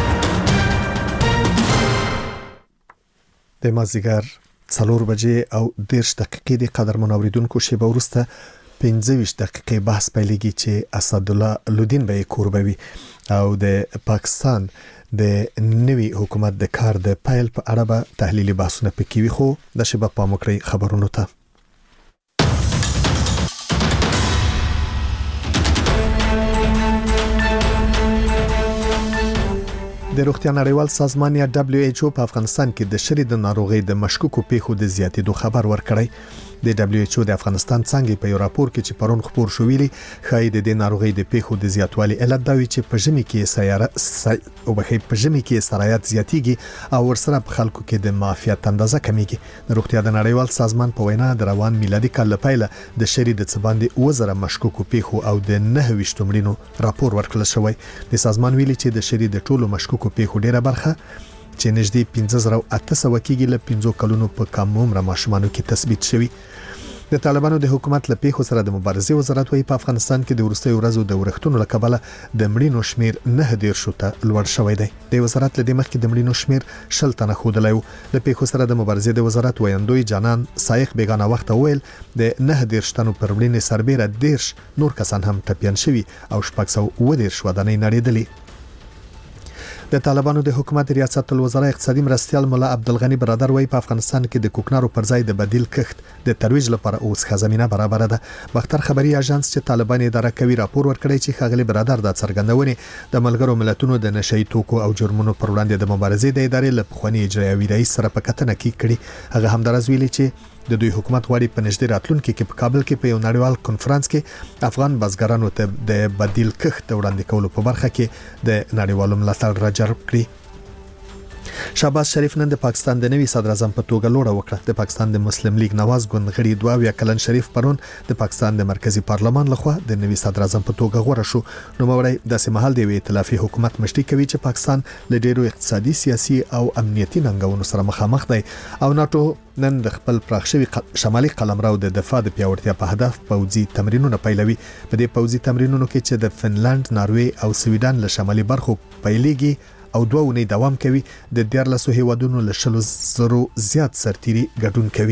د مازدیګر څلور بجې او دېرش دقیقې د قدرمن اوریدونکو شیبه وروسته پنځه ویشت دقیقې بحث پیلېږي چې اسدالله لودین به یې کوربوي او د پاکستان د نوي حکومت د کار د پیل په اړه به تحلیلي بحثونه پکې وي. خو د شیبه په مکرې خبرونو ته د روغتیا نړیوال سازمان یا دبليو ایچ او په افغانستان کې د شری د ناروغي د مشکوکو پیښو د زیاتېدو خبر ورکړی. د دبليو ایچ او د افغانستان څنګه په یو راپور کې چې پرون خبر شو ویلي خای د د ناروغي د پیښو د زیاتوالي علت دا وی چې په ژمي کې سیاره او به په ژمي کې سرایت زیاتیږي او ورسره په خلکو کې د معافیت اندازه کمیږي. د روغتیا د نړیوال سازمان په وینا د روان میلادي کال لپاره د شری د څباندې وزره مشکوکو پیښو او د نه ویشت مړینو راپور ورکړل شوی. د سازمان ویلي چې د شری د ټولو مشکوکو پیښو ډیره برخه چې نږدې پنځه زره اته سوه کېږي له پنځو کلونو په کم عمره ماشومانو کې تثبیت شوی. د طالبانو د حکومت له پیښو سره د مبارزې وزارت وايي په افغانستان کې د وروستیو ورځو د ورښتونو له کبله د مړینو شمیر نه ډیر شو ته لوړ شوی دی. د وزارت له مخکې د مړینو شمیر شل تنه ښودلی و. د پیښو سره د مبارزې د وزارت ویاندوی جانان سایق بیگانه وخت ویل د نه ډیر شتنو پر مړینې سربېره دیرش نور کسان هم ټپیان شوي او شپږ سوه اووه دېرش ودانۍ نړېدلې. د طالبانو د حکومت ریاست الوزرا اقتصادي مرستيال مولا عبدالغنی برادر وایي په افغانستان کې د کوکنارو پر ځای د بدیل کښت د ترویج لپاره اوس خزمینه برابر ده. بختر خبري اژانس چې طالبان اداره کوي راپور ورکړی چې خاغلی برادر د څرګندونې د ملګرو ملتونو د نشئی توکو او جرمونو پر وړاندې د مبارزې د ادارې له پخوانی اجرایوي رئیس سره په کتنه کې کړي. هغه هم درز ویلي چې د دوی حکومت غواړي په نږدې راتلونکي کې په کابل کې په یو نړیوال کنفرانس کې افغان بزګرانو ته د بدیل کښت وړاندې کولو په برخه کې د نړیوالو ملاتړ راجلب کړي. شهباز شریف نن د پاکستان د نوي صدر اعظم په توګه لوړه وکړه. د پاکستان د مسلم لیگ نواز ګوند غړي دوه ویا کلن شریف پرون د پاکستان د مرکزی پارلمان لخوا د نوي صدر اعظم په توګه غوړه شو. نو موري د سیمهال د ائتلافي حکومت مشري کوي چې پاکستان له ډیرو اقتصادي، سیاسي او امنیتي ننګونو سره مخامخ دی او ناتو نن د خپل پراخشوي شمالي قلمرو د دفاع د پیاوړتیا په هدف پوځي تمرینونه پیلوي. په دې پوځي تمرینونو کې چې د فنلند، ناروې او سویډن له شمالي برخو پیلېږي او دوه ونې دوام کوي، د دیارلسو هیوادونو له شلو زرو زیات سرتیري ګډون کوي.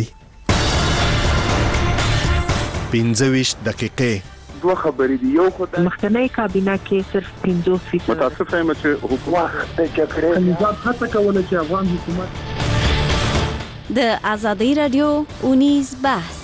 پنځه ویشت دقیقې دوه خبرې دي. یو خو د مخکنی کابینه کې صرف پنځوس فیصد متاسف یم چې حکومت د جګړې نظام هڅه کوله چې افغان حکومت د آزادۍ رادیو اونیز بحث.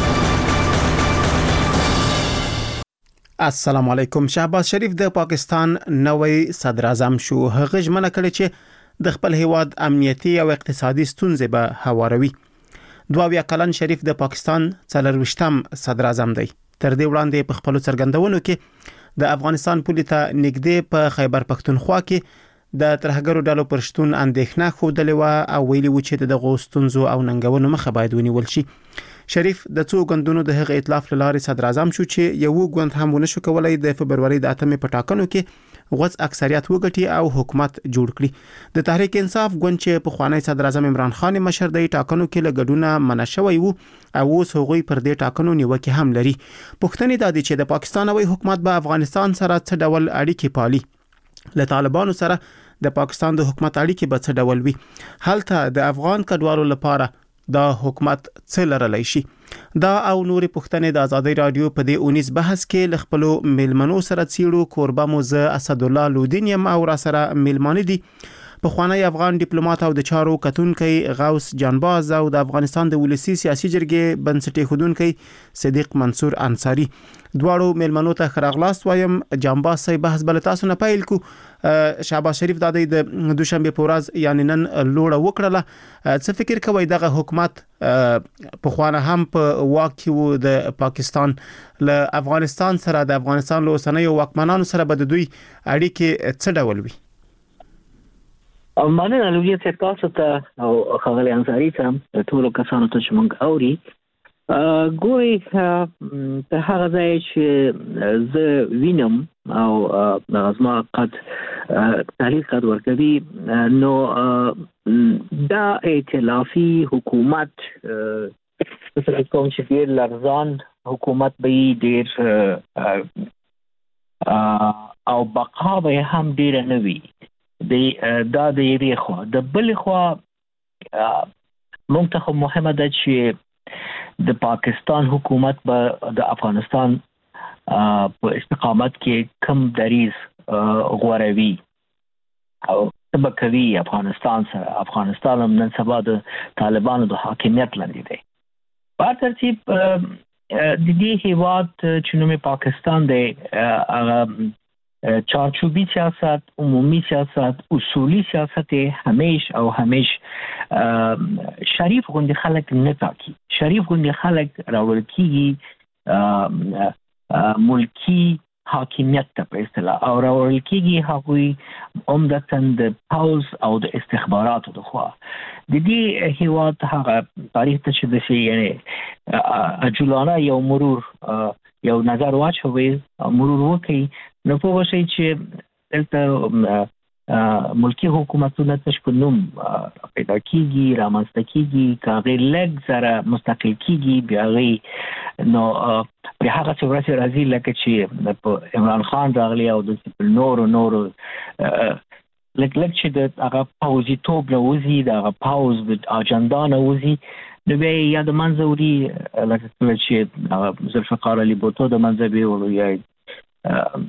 السلام علیکم. شهباز شریف د پاکستان نوی صدر اعظم شو. هغه ژمنه کړې چې د خپل هیواد امنیتي او اقتصادي ستونزې به هواروي. دوه ویا کلن شریف د پاکستان څلرویشتم صدر اعظم دی. تر دې وړاندې په خپل څرګندونو کې د افغانستان پولې ته نږدې په خیبر پښتونخوا کې د ترهګرو ډلو پر شتون اندېښنه ښودلې و او ویلي و چې دغه ستونزو او ننګونو مخه باید ونیول شي. شریف د څو ګوندونو د هغه ائتلاف لاره صدر اعظم شو چې یو ګوند هم ونه شو کولای د فبرवरी د اتمې په ټاکنو کې غوڅ اکثریت وګټي او حکومت جوړ کړي. د تحریک انصاف ګوند چې په خوانی صدر اعظم عمران خان مشر د ټاکنو کې لګډونه منع شوی وو او اوس هغوی پر دې ټاکنو نیوکه هم لري. پښتنې د دې چې د پاکستان نوی حکومت به افغانستان سره څه ډول اړیکې پالي، له طالبانو سره د پاکستان د حکومت اړیکې به څه ډول وي، هلته د افغان کډوالو لپاره دا حکومت څه لرلی شي. دا او نورې پوښتنې د آزادۍ رادیو په دې اونیز بحث کې له خپلو میلمنو سره څیړو. کوربه مو زه اسدالله لودین یم او را سره میلمانه دي پخوانی افغان ډیپلوماټ او د چارو کتونکي غوث جانباز او د افغانستان د ولسی سیاسي جرګې بنسټي خودونکي صدیق منصور انصاری. دواړو میلمنو ته خراغلاست وایم. جانباز صاحب بحث بل تاسو نه پیل کو. شهباز شریف د د دوشنبه په ورځ یعنی نن لوړه وکړه. څه فکر کوي دغه حکومت په خوانه هم په واک وو د پاکستان له افغانستان سره د افغانستان له اوسنیو واکمنانو سره به د دوی اړیکې څه ډول وي؟ مننه لوی څه تاسو ته او خغلی انصاری ته ټول کسانو ته چې مونږ اوري. ګوري په هغه ځای چې زه وینم او زما قد تحلیل قد ورکوي نو دا ائتلافي حکومت مثلا کوم چې ډیر لرزان حکومت به ډیر او بقا به هم ډیر نه وي. دا د یوې خوا د بلې خوا موږ ته مهمه ده چې د پاکستان حکومت به د افغانستان په استقامت کې کم دریز غوروي او تبکوي افغانستان سره. افغانستان هم نن سبا د طالبانو د حاکمیت لاندې دی. په ترتیب د دې هیواد چې نوم پاکستان دی هغه چارچوبی سیاست، عمومی سیاست، اصولی سیاست همیش او همیش شریف غوندي خلک نه تاکي. شریف غوندي خلک راول کیږي ملکی حاکمیت ته په اصطلاح او راول کیږي هغوی عمدتاً د پاوز او د استخباراتو د خوا. د دې هیواد هغه تاریخ ته چې د شي یعنی اجولانه یو مرور یو نظر واچوي مرور وکي نو په وشي چې دلته ملکی حکومتونه تش په نوم پیدا کیږي رامنځته کیږي کاغې لږ زره مستقل کیږي بیا غي نو په هغه څه ورځ راځي لکه چې په عمران خان راغلی او د نور نور لکه لکه چې د هغه پاوزي توپ نوزي د هغه پاوز د اجندا نوزي نو بیا یا د منځوري لکه چې ذوالفقار علي بوتو د منځبي او یا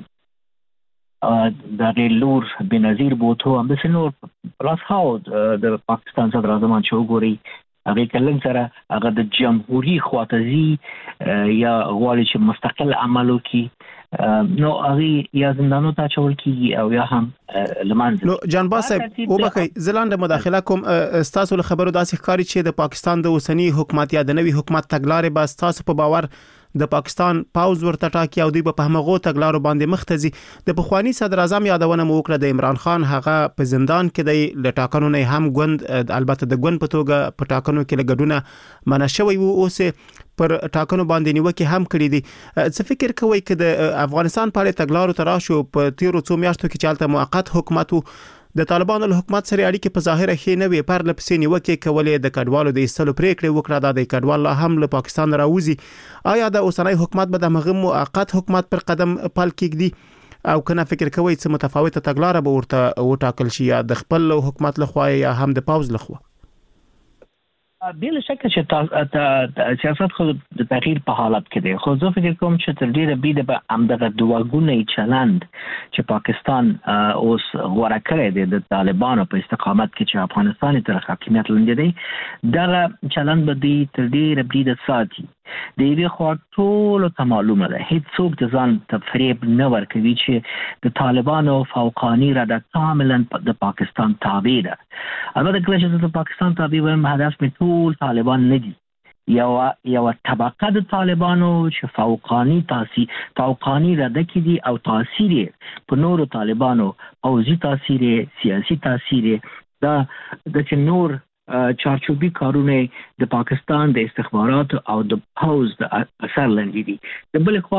د لور بنظیر بوتو هم د نور پلاس هاو د پاکستان صدر اعظم چې وګوري هغه کله سره هغه د جمهوریت خواتزي یا غواړي چې مستقل عمل وکړي نو هغه یا زندانو ته چول کیږي او یا هم لمانځي. نو جانباز صاحب وبخې زلاند مداخله کوم استاسو خبرو داسې ښکاري چې د پاکستان د اوسنی حکومت یا د نوي حکومت تګلارې به استاسو په باور د پاکستان پاوز ورته ټاکي او دوی په همغو تګلارو باندې مختزي. د پخوانی صدر اعظم یادونه مو وکړه د عمران خان هغه په زندان کې د لټاکنو نه هم ګوند البته د ګوند په توګه په ټاکنو کې لګډونه منع شوی وو اوس پر ټاکنو باندې نیوکه هم کړې دي. څه فکر کوي چې د افغانستان په اړه تګلارو تراشو په تیرو څو میاشتو کې چالت موقت حکومت د طالبانو له حکومت سره اړیکې په ظاهره ښې نه وي پر لپسې نیوکې کولې د کډوالو د ایستلو پریکړې وکړه دا د کډوال هم له پاکستان راوځي. آیا د اوسنۍ حکومت به د مغم موقت حکومت پر قدم پل کېږدي او کنه فکر کوي چې متفاوته تګلارې به ورته وټاکل شي یا د خپل حکومت لخوا یا هم د پاوز لخوا؟ بلا شک چې سیاست خو د تغییر په حالت کې دی خو زه فکر کوم چې تر ډیره بي د همدغه دوه چلند چې پاکستان اوس غوړه کړی دی د طالبانو په استقامت کې چې افغانستان تر حاکمیت لاندې دی دغه چلند به دی تر ډیره بي د ساتي. د یوې خوا ټولو ته معلومه ده هیڅ څوک د ځان ته فریب نه ورکوي چې د طالبانو فوقاني رده کاملا د پاکستان تابع ده. البته کله چې د پاکستان تابع وایم هدف مې ټول طالبان نه دي یو یو طبقه د طالبانو چې فوقاني تاثیر فوقاني رده کې دي او تاثیر په نورو طالبانو پوځي تاثیر سیاسي تاثیر دا د نور چارچوبي کارونه د پاکستان د استخبارات او د پاوز د اثر لاندې دي. د بل خوا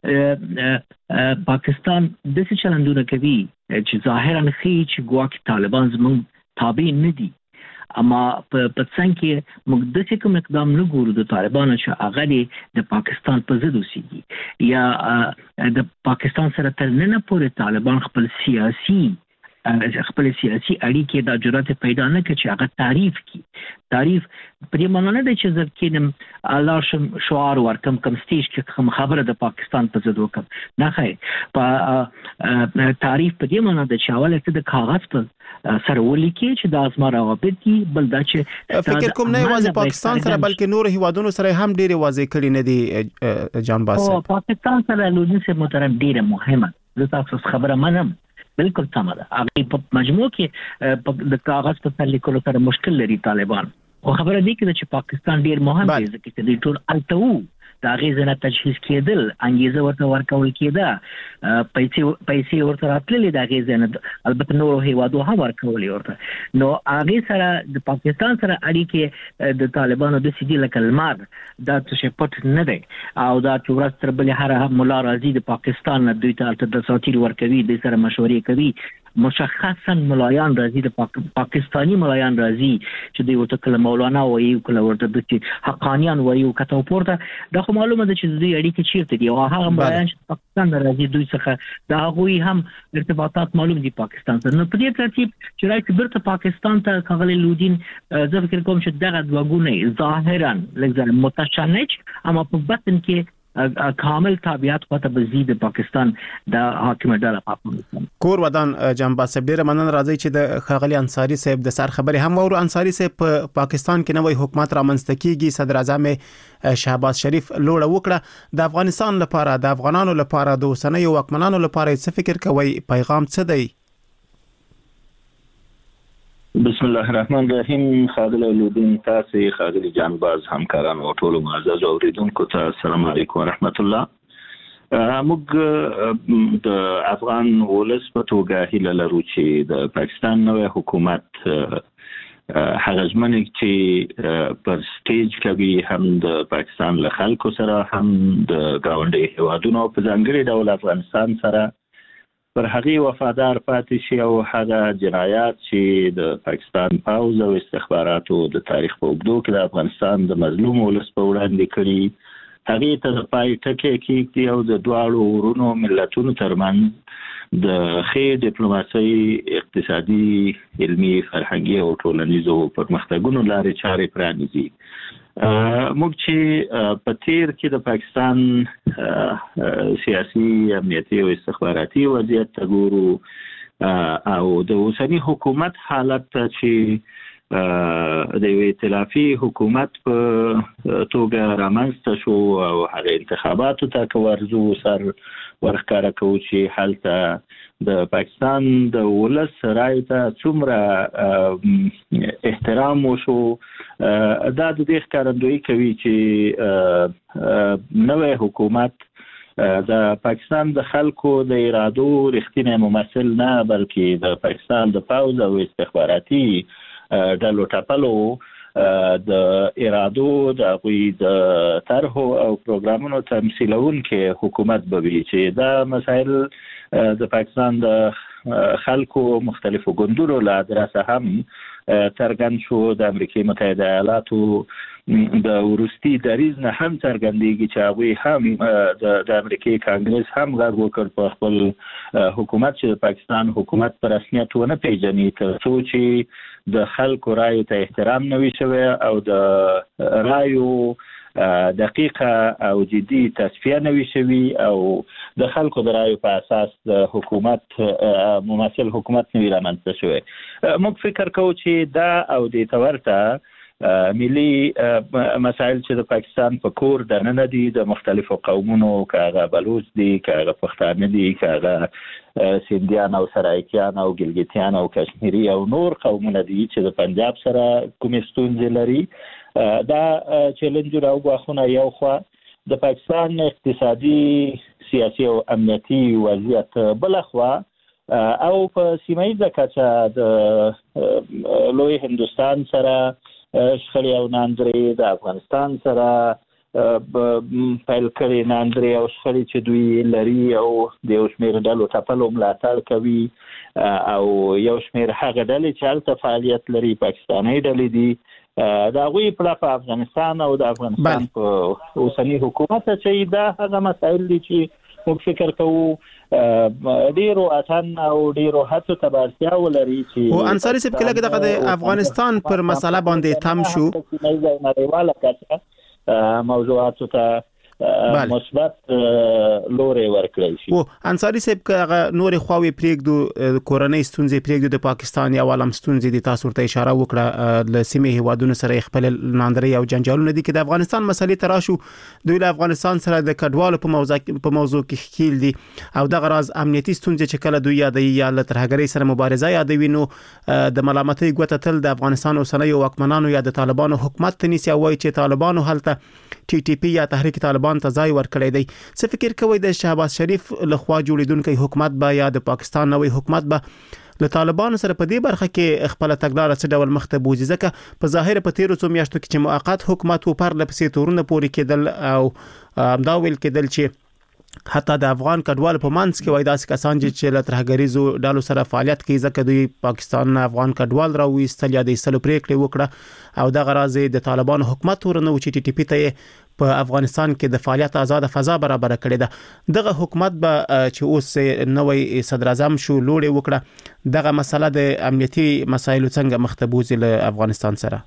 پاکستان د څه چلندونه کوي چې ظاهرا خي چې ګواکې طالبان زموږ تابع نه دي اما په پڅنګ کې موږ د څه کوم اقدام نه ګورو د طالبانو چې هغه د پاکستان په ضد اوسېږي یا د پاکستان سره تر نن پورې طالبان خپل سیاسي خپل سیاسي اړیکې د جرأت پیدا نه کړي چې هغه تعریف کړي تعریف پرې معنی نه دی چې زه کینم الله شم شعار ورکم کوم سټیج کې کوم خبره د پاکستان په ضد وکم نه خیر په تعریف په دې معنی دی چې اوله ته د کاغذ په سره ولیکي چې د ازما روابط دي بل دا چې فکر کوم نه یوازې پاکستان سره بلکې نور هیوادونو سره هم ډېر واضح کړي نه دي جان باس او پاکستان سره لودي سه محترم ډیره مهمه زه تاسو خبره منم بالکل سمه ده هغه په مجموع کې د کاغذ په سر لیکلو سره مشکل لري طالبان او خبره دي چې پاکستان ډیر مهم دی ځکه چې د ټول التو دا غیزنه تجهیز کېدل انګیزه ورته ورکول کېده پیسې پیسې ورته راتللې دا غیزنه البته نور هیوادو هم ورکول ورته نو هغه سره د پاکستان سره اړیکې د طالبانو د سیدی لکلمار دا څه پټ نه دی او دا څورس تر بل هر مولا راضي د پاکستان د دوی ته د ساتیر ورکوي د سره مشورې کوي مشخصا ملایان راضي د پاک... پاکستانی ملایان راضي چې دوی ورته کله مولانا وایي کله ورته د حقانیان وایي او کته پورته دا خو معلومه ده چې دوی اړیکې چیرته دي او هغه ملایان چې پاکستان راضي دوی څخه دا غوي هم ارتباطات معلوم دي پاکستان سره نو په دې ترتیب چې راځي برته پاکستان ته کاغلی لودین زه فکر کوم چې دغه دوګونه ظاهرا لږ متشنج اما په باطن کې کامل تابعیت خواته بزید پاکستان د حاکمه ډله پاکستان کور ودان جنبا سبډیر منن راځي چې د خاغلی انصاری صاحب د سر خبره هم ورو انصاری صاحب په پاکستان کې نوې حکومت را منځته کیږي صدر اعظم شهباز شریف لوړه وکړه د افغانستان لپاره د افغانانو لپاره د اوسنیو واکمنانو لپاره څه فکر کوي پیغام څه دی بسم الله الرحمن الرحیم خاغلی لودین تاسو خاغلی جانباز همکاران او ټول معزز اوریدونکو ته السلام علیکم ورحمت الله موږ د افغان ولس په توګه هیله لرو چې د پاکستان نوې حکومت هغه ځمنه چې پر سټیج کوي هم د پاکستان له خلکو سره هم د گاونډي هیوادونو په ځانګړي ډول افغانستان سره پر هغه وفادار پاتې شي او هغه جنایات چې د پاکستان پاوز او استخباراتو د تاریخ په اوږدو کې د افغانستان د مظلوم ولس په وړاندې کړي هغه ته د پای ټکی کېږي او د دواړو ورونو ملتونو ترمنځ د ښې ډیپلوماسي اقتصادي علمي فرهنګي او ټولنیزو پرمختګونو لارې چارې پرانیزي موږ چې په تیر کې د پاکستان سیاسي امنیتي او استخباراتي وضعیت ته ګورو او د اوسنی حکومت حالت چې د یو ائتلافي حکومت په توګه رامنځته شو او هغه انتخاباتو ته ورزو سر ورخکاره کوي چې حالت د پاکستان د ولس رای ته څومره احترام وشو دا د دې ښکارندویي کوي چې نوې حکومت د پاکستان د خلکو د ارادو رښتینی ممثل نه بلکې د پاکستان د پاوز او استخباراتي ډلو ټاپلو د ارادو د غوي د طرح او پروګرامونو تمثيلونکي حکومت به وي چې دا مسائل د پاکستان د خلکو مختلفو ګوندونو له ادرسه هم څرګند شو د امریکای متحده ایالاتو د ورستي دریز نه هم څرګندېږي چې هغه هم د امریکای کانګرس هم غږ وکړ په خپل حکومت چې د پاکستان حکومت پر رسمیت ونه پیژني تر څو چې د خلکو رائے ته احترام نه وي شوی او د رایو دقیقه او جدي تصفیه نه وي شوی او د خلکو د رایو په اساس د حکومت ممثل حکومت نه وي رامنځته شوی موږ فکر کوو چې دا او د تورته ملي مسائل چې د پاکستان په کور د نه دي د مختلفو قومونو کاغه بلوچ دي کاغه پښتانه دي کاغه سیندیان او سرایکیان او ګلګتیان او کشمیری او نور قومونه دي چې د پنجاب سره کوم ستونزې لري دا چیلنج راوغوښونه یو خو د پاکستان اقتصادي سیاسي او امنیتي وضعیت بل خو او په سیمایي کچه د لوی هندستان سره شخړې او ناندرې د افغانستان سره پیل کړي ناندرې او شخړې چې دوی لري او د یو شمېر ډلو ټاپلو ملاتړ کوي او یو شمېر هغه ډلې چې هلته فعالیت لري پاکستاني ډلې دي دا غوي په افغانستان او د افغانستان په اوسنی حکومت چې دا هغه مسایل دي چې موږ فکر کوو ډیرو اسان او ډیرو هڅو ته اړتیا ولري چې او انصاری صاحب کله کې د افغانستان پر مسله باندې تم شو نړیواله کچه موضوعاتو ته مثبت لوري ورکړل شي. او انصاری صاحب که نور خواوي پریږدو کورنۍ ستونزې پریږدو د پاکستان یا عالم ستونزې د تاسو ته اشاره وکړه ل سیمه هیوادونو سره خپل ناندري او جنجالونه دي کې د افغانستان مسلې تراشو دوی له افغانستان سره د کډوالو په موضوع په موضوع کې خېل دي او د غراز امنیتي ستونزې چې کله دوی یادوي یا له ترهګرۍ سره مبارزه یادوي نو د ملامتۍ ګوته تل د افغانستان اوسنۍ واکمنانو یا د طالبانو حکومت تنيسي او وایي چې طالبانو هلته ټي ټي پی یا تحریک طالبان ته ځای ورکړی دی. څه فکر کوئ د شهباز شریف لخوا جوړیدونکو حکومت به یا د پاکستان نوې حکومت به له طالبانو سره په دې برخه کې خپل تګلارې څه ډول مخ ته بوزي؟ ځکه په ظاهر په تیرو څو میاشتو کې چې موقت حکومت و پر لپسې تورونه پوري کېدل او دا ویل کېدل چې حتی د افغان کډوال په منځ کې وای داسې کسان چې له ترهګریزو ډالو سره فعالیت کوي ځکه دوی پاکستان افغان کډوال راوېستل یا د ایستلو پریکړه وکړه او د غرازي د طالبانو حکومت ورنه و چې ټي ټي پی ته په افغانستان کې د فعالیت آزاد فضا برابر کړې ده. دغه حکومت به چې اوس نوې صدر اعظم شو لوړې وکړه دغه مسله د امنیتي مسایلو څنګه مختبوزي له افغانستان سره؟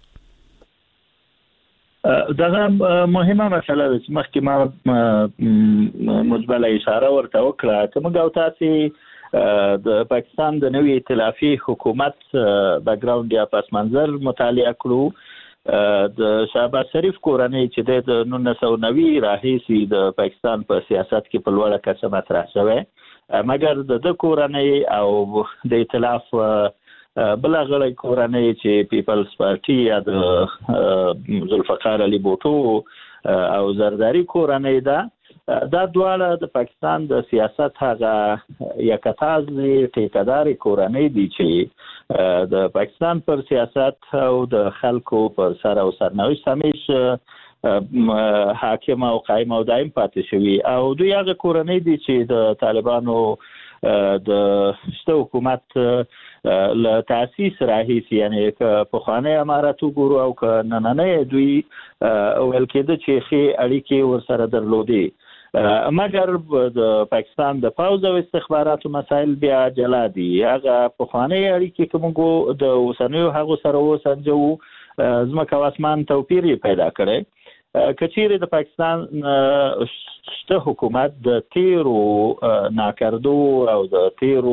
دغه مهمه مسله چې مخکې ما مجمله اشاره ورته وکړه چې موږ او تاسو د پاکستان د نوې ائتلافي حکومت بیک ګراوند یا پس منظر مطالعه کړو. د شهباز شریف کورنۍ چې د نولس سوه نوي راهیسې د پاکستان په سیاست کې په لوړه کچه مطرح شوی مګر د کورنۍ او د ائتلاف بل غړي کورنۍ چې پیپلز پارټي یا د ذوالفقار علي بوټو او زرداری کورنۍ ده دا دواړه د پاکستان د سیاست هغه یکتاز ټیکداري کورنۍ دي چې د پاکستان پر سیاست او د خلکو پر سر او سرنوشت همیشه حاکم او قائم او دائم پاتې شوی او دوی هغه کورنۍ دي چې د طالبانو د شته حکومت له تاسیس راهیسې یعنی په خوانه امارات وګورو او ک نننې دوی ول کېده چې خي اړیکې ورسره درلودي مګر د پاکستان د پوز او استخباراتو مسایل بیا جلا دي. هغه په خوانه اړیکې کومګو د اوسنیو هغه سره وسنجو زمکه واسمان توپیر پیدا کړي. کچېره د پاکستان شته حکومت د تیرو ناکردو او د تیرو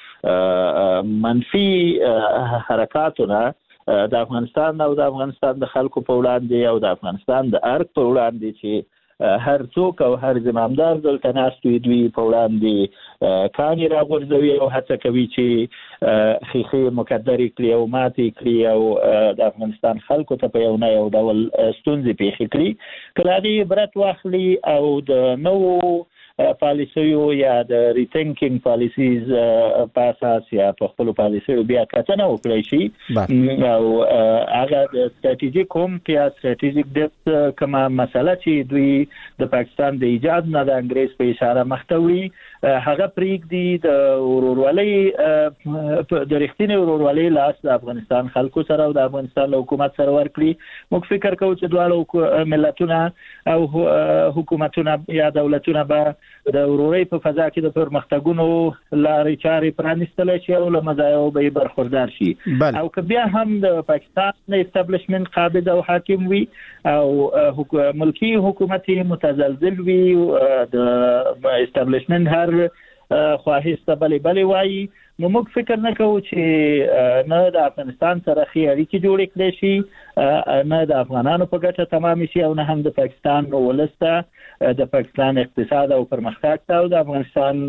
منفي حرکاتونه د افغانستان او د افغانستان د خلکو په وړاندې او د افغانستان د ارګ په وړاندې چې هر څوک او هر زمامدار دلته ناستوي دوی په وړاندې کاني راغورځوي او هڅه کوي چې خيخي مقدري کړی او ماتي کړی او د افغانستان خلکو ته په یو نه یو ډول ستونزې پیښې کړي. کله دې برت واخلي او د نو پالیسیو یا د ریتینکینګ پالیسیز په اساس یا په خپل پالیسیو بیا کتنه وکړي شي او هغه د استراتیژیک هم یا استراتیژیک د کومه مسله چې دوی د پاکستان د ایجاد نه د انګریز په اشاره مختوي هغه پریږدي د ورورولۍ د رښتینی ورورولۍ لاس د افغانستان خلکو سره او د افغانستان حکومت سره ورکړي. موږ فکر کوو چې دواړو ملتونه او حکومتونه یا دولتونه به د ورورۍ په فضا کې د پرمختګونو لارې چارې پرانیستل شي او له مزایاو به برخوردار شي او که بیا هم د پاکستان استابلیشمنت قابض او حاکم وي او ملکی حکومت متزلزل وي د استابلیشمنت هر خواهشته بلې بلې وایي نو موږ فکر نه کوو چې نه د افغانستان سره خي اړیکې جوړې کړې شي نه د افغانانو په ګټه تمام شي او نه هم د پاکستان ولسته د پاکستان اقتصاد او پرمختګ او د افغانستان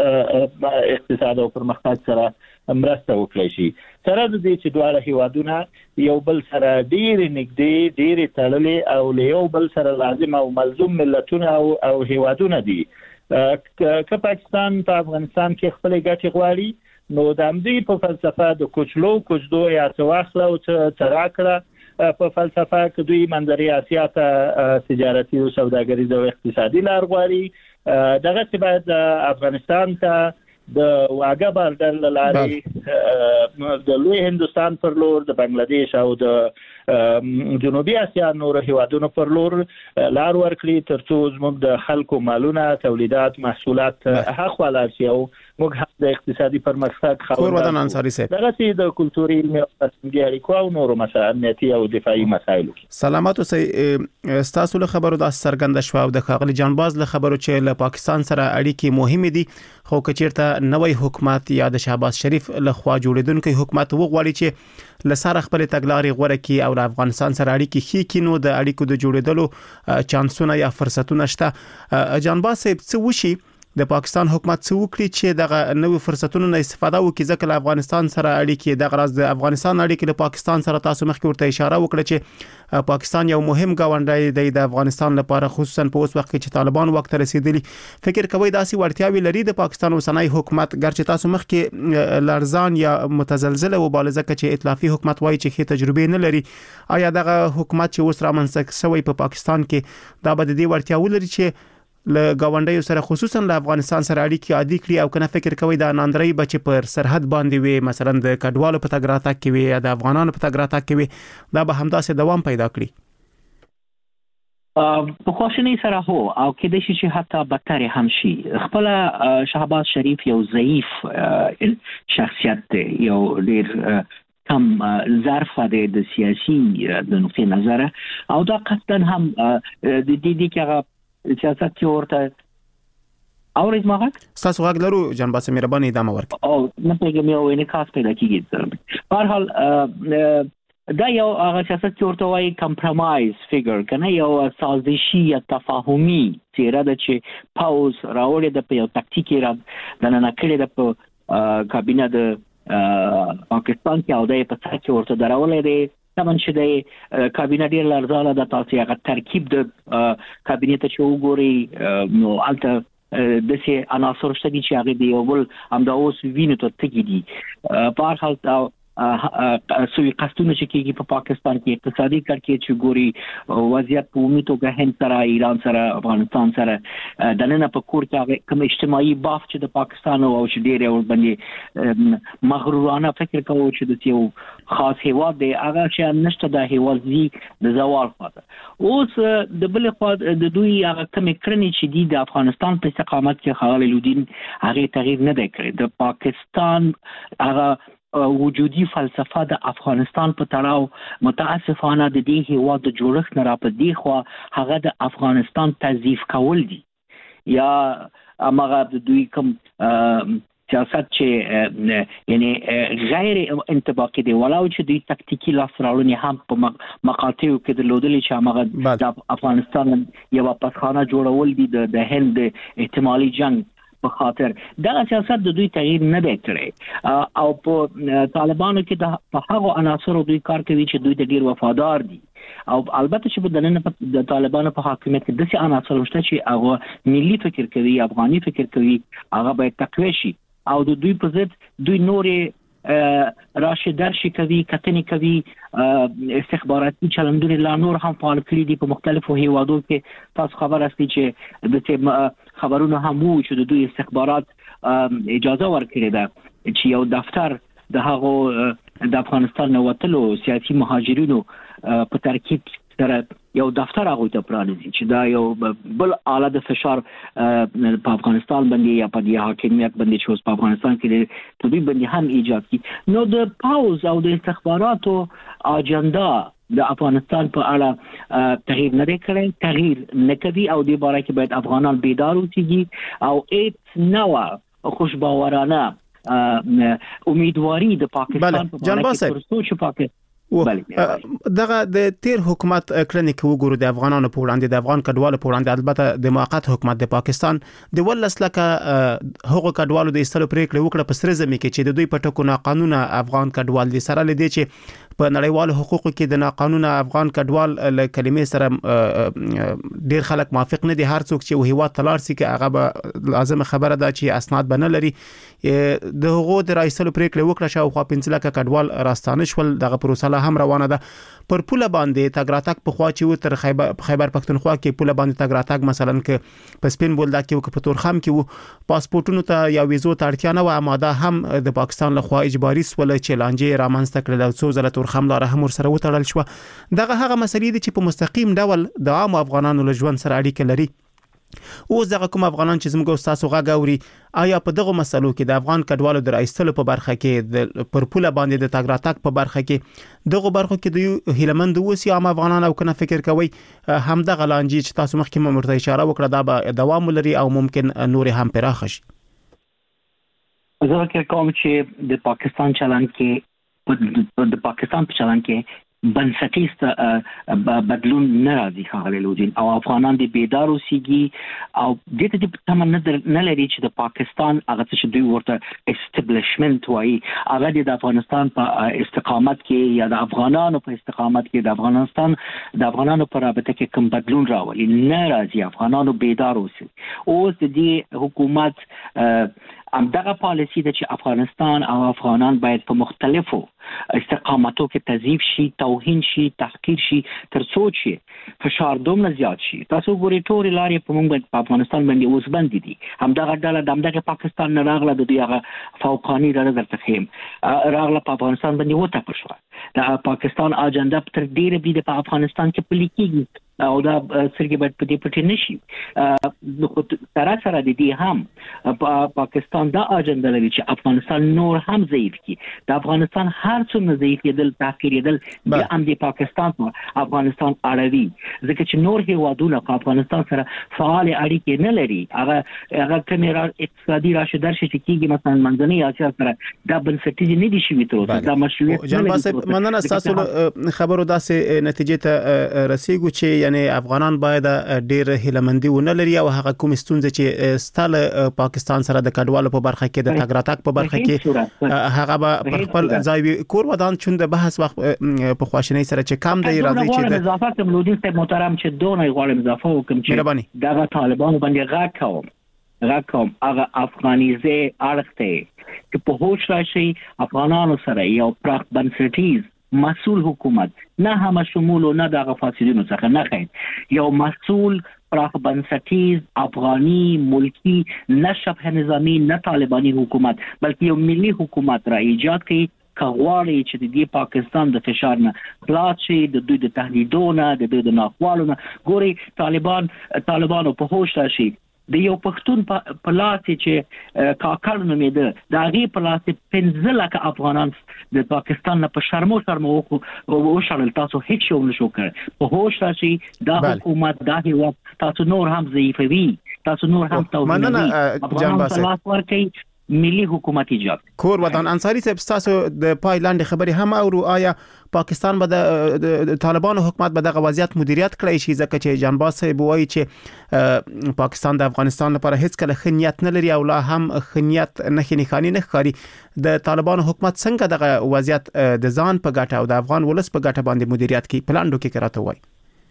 اقتصاد او پرمختګ سره مرسته وکړي شي. سره د دې چې دواړه هیوادونه یو بل سره ډېر نږدې ډېر تړلې او له یو بل سره لازم او ملزوم ملتونه او او هیوادونه دي. که پاکستان په افغانستان کې خپل ګټې غواړي نو د همدې په فلسفه د کوچلو کوچدو یا څواخله او څراکړه په فلسفه کې دوی منځري اسیا ته تجارتي او سوداګریز او اقتصادي لار غواړي دغه چې باید افغانستان ته د واګه بارډر لاري د لوی هندستان پر لور د بنگلاديش او د جنوبي اسیا نور هیوادونو پر لور لار ورکړي ترڅو زموږ د خلکو مالونه تولیدات محصولات هغه ولاسي او موږ هم د اقتصادي پرمختګ خاوندان انصاری صاحب دغه چې د کلتوري فرهنګي اړیکو او نورو مسایلو او دفاعي مسایلو سلامات اوسئ ستاسو له خبرو د سرګند شو او د خاغلی جانباز له خبرو چې له پاکستان سره اړیکې مهمه دي خو کچیرته نوې حکومت یا د شهباز شریف له خوا جوړیدونکو حکومت وغواړي چې لساره خپل تګلارې غوړه کی او د افغانستان سره اړیکې خې کینو د اړیکو د جوړیدلو چانسونه یا فرصتونه شته جانباز صاحب څه وشي د پاکستان حکومت څه وکړي چې دغه نوې فرصتونو نه استفاده وکړي ځکه له افغانستان سره اړیکې د غرض د افغانستان اړیکې له پاکستان سره تاسو مخکې ورته اشاره وکړه چې پاکستان یو مهم ګاونډی دی د افغانستان لپاره خصوصا په اوس وخت کې چې طالبان وخت رسیدلی فکر کوي داسې ورتیاوي لري د پاکستان اوسنۍ حکومت ګرچې تاسو مخکې لرزان یا متزلزله وباله ځکه چې ائتلافي حکومت وایي چې خې تجربه نه لري آیا دغه حکومت چې اوس رامنځته شوی په پاکستان کې دا به د دې ورتیاوي لري چې له گاونډیو سره خصوصا له افغانستان سره اړیکې عادي کړي او کنه فکر کوي دا ناندري بچ پر سرحد باندې وي مثلا د کډوالو په تګ راتګ کې وي یا د افغانانو په تګ راتګ کې وي دا به همداسې دوام پیدا کړي په خوشنۍ سره هو او کېدای شي چې حتی بدتر هم شي خپل شهباز شریف یو ضعیف شخصیت دی یو ډیر کم ظرف د سیاسي د نقطې نظر او دا قصدن هم د دې د کې سیاست کې ورته اورید ما غږ تاسو غږ لرو جنباسه مهرباني ادامه ورکړئ او نه پیغام یو انعکاس پیدا کیږي په هر حال دا یو هغه سیاست کې ورته وایي کمپرمایز فیګر کنه یو سازشي یا تفاهمي چیرې د چې پاوز راوړي د یو تکتیکي را د نه کړي د کابینه د پاکستان کې او د په څیر کې ورته درولې دي تمن چې د کابینه ډیر لرزاله د تاسو هغه ترکیب د کابینه ته چې وګوري نو الته د سي عناصر شته چې هغه دی او بل هم دا اوس ویني ته تګي دي په هر حال سوي قصدونه چې کېږي په پاکستان کې اقتصادي کړکېچ چې ګوري وضعیت په عمومي توګه هند سره ایران سره افغانستان سره د نن په کور کې کوم اجتماعي باف چې د پاکستان او چې ډېر ور باندې مغرورانه فکر کوي چې د یو خاص هیواد دی هغه چې نشته د هیوادي د زوال خاطر اوس د بل خوا د دوی هغه کوم کړنې چې دی د افغانستان په استقامت کې خالد لودین هغه تغییر نه دی کړی د پاکستان هغه وجودي فلسفه د افغانستان په تړاو متاسفانه د دې هیواد د جوړښت نه را پدې خو هغه د افغانستان تضعیف کول دي یا امغه د دوی کوم سیاست چې یعنی غیر انطباقي دی ولو چې دوی تکتیکی لاس راوړنې هم په مقاطعو کې د لودلې چې هغه د افغانستان یو پسخانه جوړول دي د هند احتمالي جنگ په خاطر دا سیاست د دوی تغییر نه دی کړی او په طالبانو کې د په هغه عناصرو دوی کار کوي چې دوی د ډیر وفادار دي او البته چې د نن د طالبانو په حاکمیت کې د سي عناصر شته چې هغه ملي فکر کوي افغاني فکر کوي هغه باید تقوی شي او د دوی په ضد دوی نورې راشد درشي کوي کتنې کوي استخباراتي چلندونه لا نور هم فعال کړي دي په مختلفو هیوادو کې تاسو خبر استئ چې د خبرونه هم وو چې د دوی استخبارات اجازه ورکړي ده چې یو دفتر د هغه د افغانستان نوتلو سیاسي مهاجرینو په ترکیب سره یو دفتر هغه ته پرانیزي چې دا یو بل اعلی د فشار په افغانستان باندې یا په دې حاکمیت باندې چې اوس په افغانستان کې د دوی باندې هم ایجاد کی نو د پاوز او د استخباراتو اجنډا د افغانستان په اړه تغییر نه کړي تغییر نه کوي او د باره کې باید افغانان بیدار اوسېږي او ایت نو خوشباورانه امیدواری د پاکستان په اړه کې پرسوچ پاکستان دغه د تیر حکومت کړنې کې وګورو د افغانانو په وړاندې د افغان کډوالو په وړاندې البته د موقت حکومت د پاکستان د ولس لکه هغه کډوالو د استلو پریکړه وکړه په سر زمي کې چې د دوی په ټکو ناقانونه افغان کډوال دي سره لدی چې په نړیوالو حقوقو کې د ناقانونه افغان کډوال له کلمې سره ډیر خلک موافق نه دي هر څوک چې وهوا تلار سي کې هغه به لازم خبره ده چې اسناد بنه لري د هغو د رئیسلو پریکړه وکړه چې خو پنځله کډوال راستانه شول دغه پروسه هم روانه ده پر پوله باندې تګراتک په خوا چې تر خیبر خیبر پختونخوا کې پوله باندې تګراتک مثلا کې په سپین بولدا کې او په تورخم کې وو پاسپورتونو ته یا ویزو ته اړتیا نه و اما دا هم د پاکستان له خوا اجباري سول چې لانجې رامنځته کړل او څو ځله تورخم لاره هم سره وتړل شو. دغه هغه مسلې دي چې په مستقیم ډول د عام افغانانو له ژوند سره اړیکه لري. اوس دغه کوم افغانان چې زموږ تاسو غږ اوري، آیا په دغه مسلو کې د افغان کډوالو د راایستلو په برخه کې د پر پوله باندې د تاګ راتګ په برخه کې دغه برخو کې د هیلمند اوسي عام افغانان او کنه فکر کوي هم دغه لانجې چې تاسو مخکې مرته اشاره وکړه دا به دوام لري او ممکن نور هم پراخ شي؟ زه فکر کوم چې د پاکستان چلن کې د پاکستان په چلن کې بنسټیز بدلون نه راځي خاغلی لودین او افغانان د بیدار اوسېږي او د دې په تمه نه لري چې د پاکستان هغه چې دوی ورته اسټابلیشمنت وایي هغه د افغانستان په استقامت کې یا د افغانانو په استقامت کې د افغانستان د افغانانو په رابطه کې کوم بدلون راولي نه راځي. افغانانو بیدار اوسي. اوس د دې حکومت ام دغه پالیسی ده چې افغانستان او افغانان باید په مختلفو استقامتو کې تضعیف شي، توهین شي، تحقیر شي، تر څو چې فشار دومره زیات شي. تاسو ګورئ ټول لارې په موږ په افغانستان باندې اوس بند دي. همدغه ډله د همدغه پاکستان نه راغله د دوی هغه فوقاني ډله درته ښیم راغله په افغانستان باندې وټاکل شوه. د پاکستان اجنډا تر ډیره بي د افغانستان کې پلي کېږي او دا سرګي باید په دې پټې نشي. نو تر سره د دې هم په پاکستان دا اجنډا لري چې افغانستان نور هم ضعیف کی. د افغانستان هر څومره ضعیف کېدل تحقیر کېدل بیا هم د پاکستان په افغانستان اړوي ځکه چې نور هیوادونه په افغانستان سره فعال اړیکې نه لري. هغه هغه کومه اقتصادي راشه درشه چې کېږي مثلا منځنۍ اسیا سره دا بنسټیز نه دي شوي تر اوسه. دا مشروعیت جان باسه مننه تاسو خبرو داسې نتیجې ته رسیدو چې یعنی افغانان باید ډیر هیلمندي ونه لري او هغه کوم ستونزې چې ستاله پاکستان سره د کډوالو په برخه کې د تاګ راتګ په برخه کې هغه به خپل ځای کور ودان چون د بحث وخت په خواشنۍ سره چې کم دی راځي چې د اضافه کوم لودین ته محترم چې دونه غواړم اضافه وکم چې دغه طالبانو باندې غږ کوم غږ کوم هغه افغانیزه اړخته چې په هوښ راشي افغانانو سره یو پراخ بنسټیز مسؤل حکومت نه هم شمول نه د فاسدینو څخه نه خیر یو مسؤل پراخ بنسټیز افغانی ملکی نه شبه نظامی نه طالبانی حکومت بلکې یو ملي حکومت را ایجاد کړي کغواړي چې د پاکستان د فشار نه خلاص شي، د دوی د تهدیدونو د دوی د ناخوالو نه. ګوري طالبان طالبانو په هوښ راشي د یو پښتون په لاس چې کاکړ نومېده د هغې په لاس پنځه لکه افغانان د پاکستان نه په شرمو شرمو وشړل. تاسو هیڅ شی ونه شو کړی. په هوښ راشي دا حکومت دا هېواد تاسو نور هم ضعیفوي، تاسو نور هم توهینوي. افغانان په لاس ورکوي ملي حکومت ایجاد. کور ودان انصاری صاحب تاسو د پایلاند خبرې هم اورو آیا پاکستان به د طالبانو حکومت به دغه وضعیت مدیریت کړی شي ځکه چې جانباز صاحب وایي چې پاکستان د افغانستان لپاره هیڅ کله خنیت نه لري او لا هم خنیت نه خنیخانی نه ښکاري. د طالبانو حکومت څنګه دغه وضعیت د ځان په ګټه او د افغان ولس په ګټه باندې مدیریت کوي پلاندو کې کراته وایي؟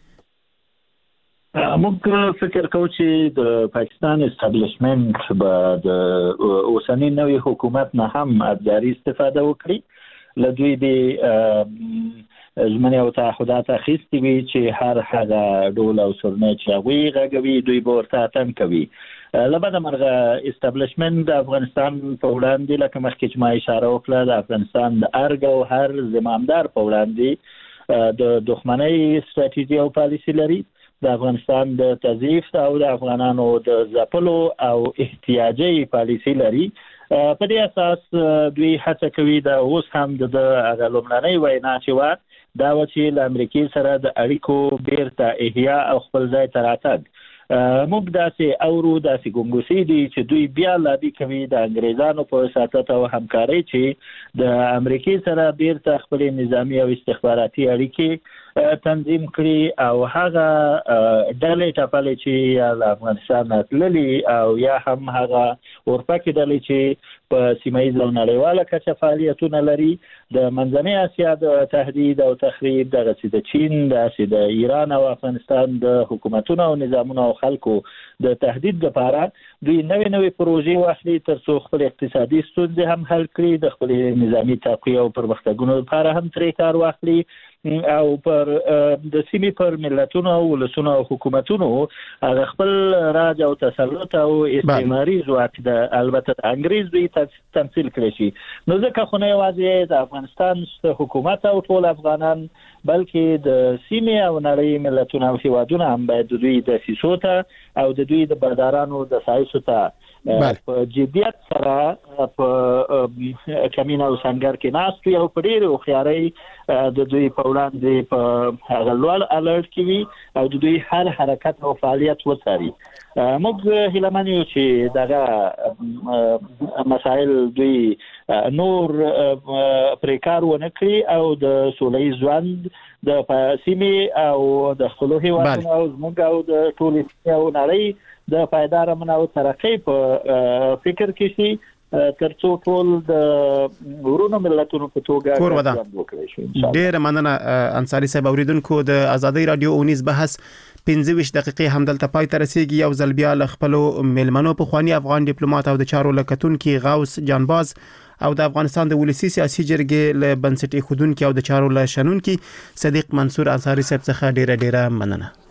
موږ فکر کوو چې د پاکستان استابلیشمنت به د اوسنی نوې حکومت نه هم ابزاري استفاده وکړي. له دوی د ژمنې او تعهدات اخیستي وي چې هر هغه ډول او سرنۍ چې هغوی غږوي دوی به ورته اتن کوي. له بده مرغه استابلیشمنت د افغانستان په وړاندې لکه مخکې چې ما اشاره وکړه د افغانستان د ارګ او هر زمامدار په وړاندې د دښمنۍ ستراتیژي او پالیسي لري. د افغانستان د تضعیف او د افغانانو د ځپلو او احتیاجي پالیسي لري. په دې اساس دوی هڅه کوي د اوس هم د هغه لومړنۍ وینا چې وه دا و چې له امریکې سره د اړیکو بیرته احیا او خپل ځای ته راتګ. موږ داسې اورو داسې ګنګوسې دي چې دوی بیا لابي کوي د انګریزانو په ساتت او همکارۍ چې د امریکې سره بیرته خپل نظامی او استخباراتي اړیکې تنظیم کړي او هغه ډلې ټاپلې چې له افغانستان تللي او یا هم هغه اورپکې ډلې چې په سیمایي او نړیواله کچه فعالیتونه لري. د منځنۍ اسیا د تهدید او تخریب دغسې د چین داسې د ایران او افغانستان د حکومتونو او نظامونو او خلکو د تهدید لپاره دوی نوې نوې پروژې واخلي تر څو خپل اقتصادي ستونزې هم حل کړي، د خپل نظامي تقویه او پرمختګونو لپاره هم ترې کار واخلي او پر د سیمې پر ملتونو او ولسونو او حکومتونو خپل راج او تسلط او استعماري ځواک د البته د انګريز دوی تمثيل کړی شي. نو ځکه خو نه یوازې د افغانستان حکومت او ټول افغانان بلکې د سیمې او نړۍ ملتونو او هیوادونو هم باید د دوی د سیاسو ته او د دوی د بردارانو د سایسو ته په جديت سره په کمینه او سنگر کې ناست یو په ډیرو خياري د دوی په وړاندې په غلوال الرټ کې وي او د دوی هر حرکت او فعالیت وڅاري. موږ هیلمن یو چې دغه مسائل دوی نور پریکار ونه کړی او د سولې ژوند د سیمې او د خپل هیوادونو او موږ او د ټول او نړۍ د پایدار امن او ترقۍ په فکر کې شي ترڅو ټول د ورونو ملتونو په توګه ژوند وکړي شي. ډېر مننه انصاري صاحب. اوریدونکو د آزادۍ رادیو اونیز بحث پنځه ویشت دقیقې همدلته پای ته رسیدي. یو ځل بیا له خپلو ملمنو په خواني افغان ډیپلوماټ او د چارو لکتونکو غوث جانباز او د افغانستان د ولسی سیاسي جرګې له بنسټي خودونکو او د چارو له شنونکو صدیق منصور انصاري صاحب څخه ډیره ډیره مننه.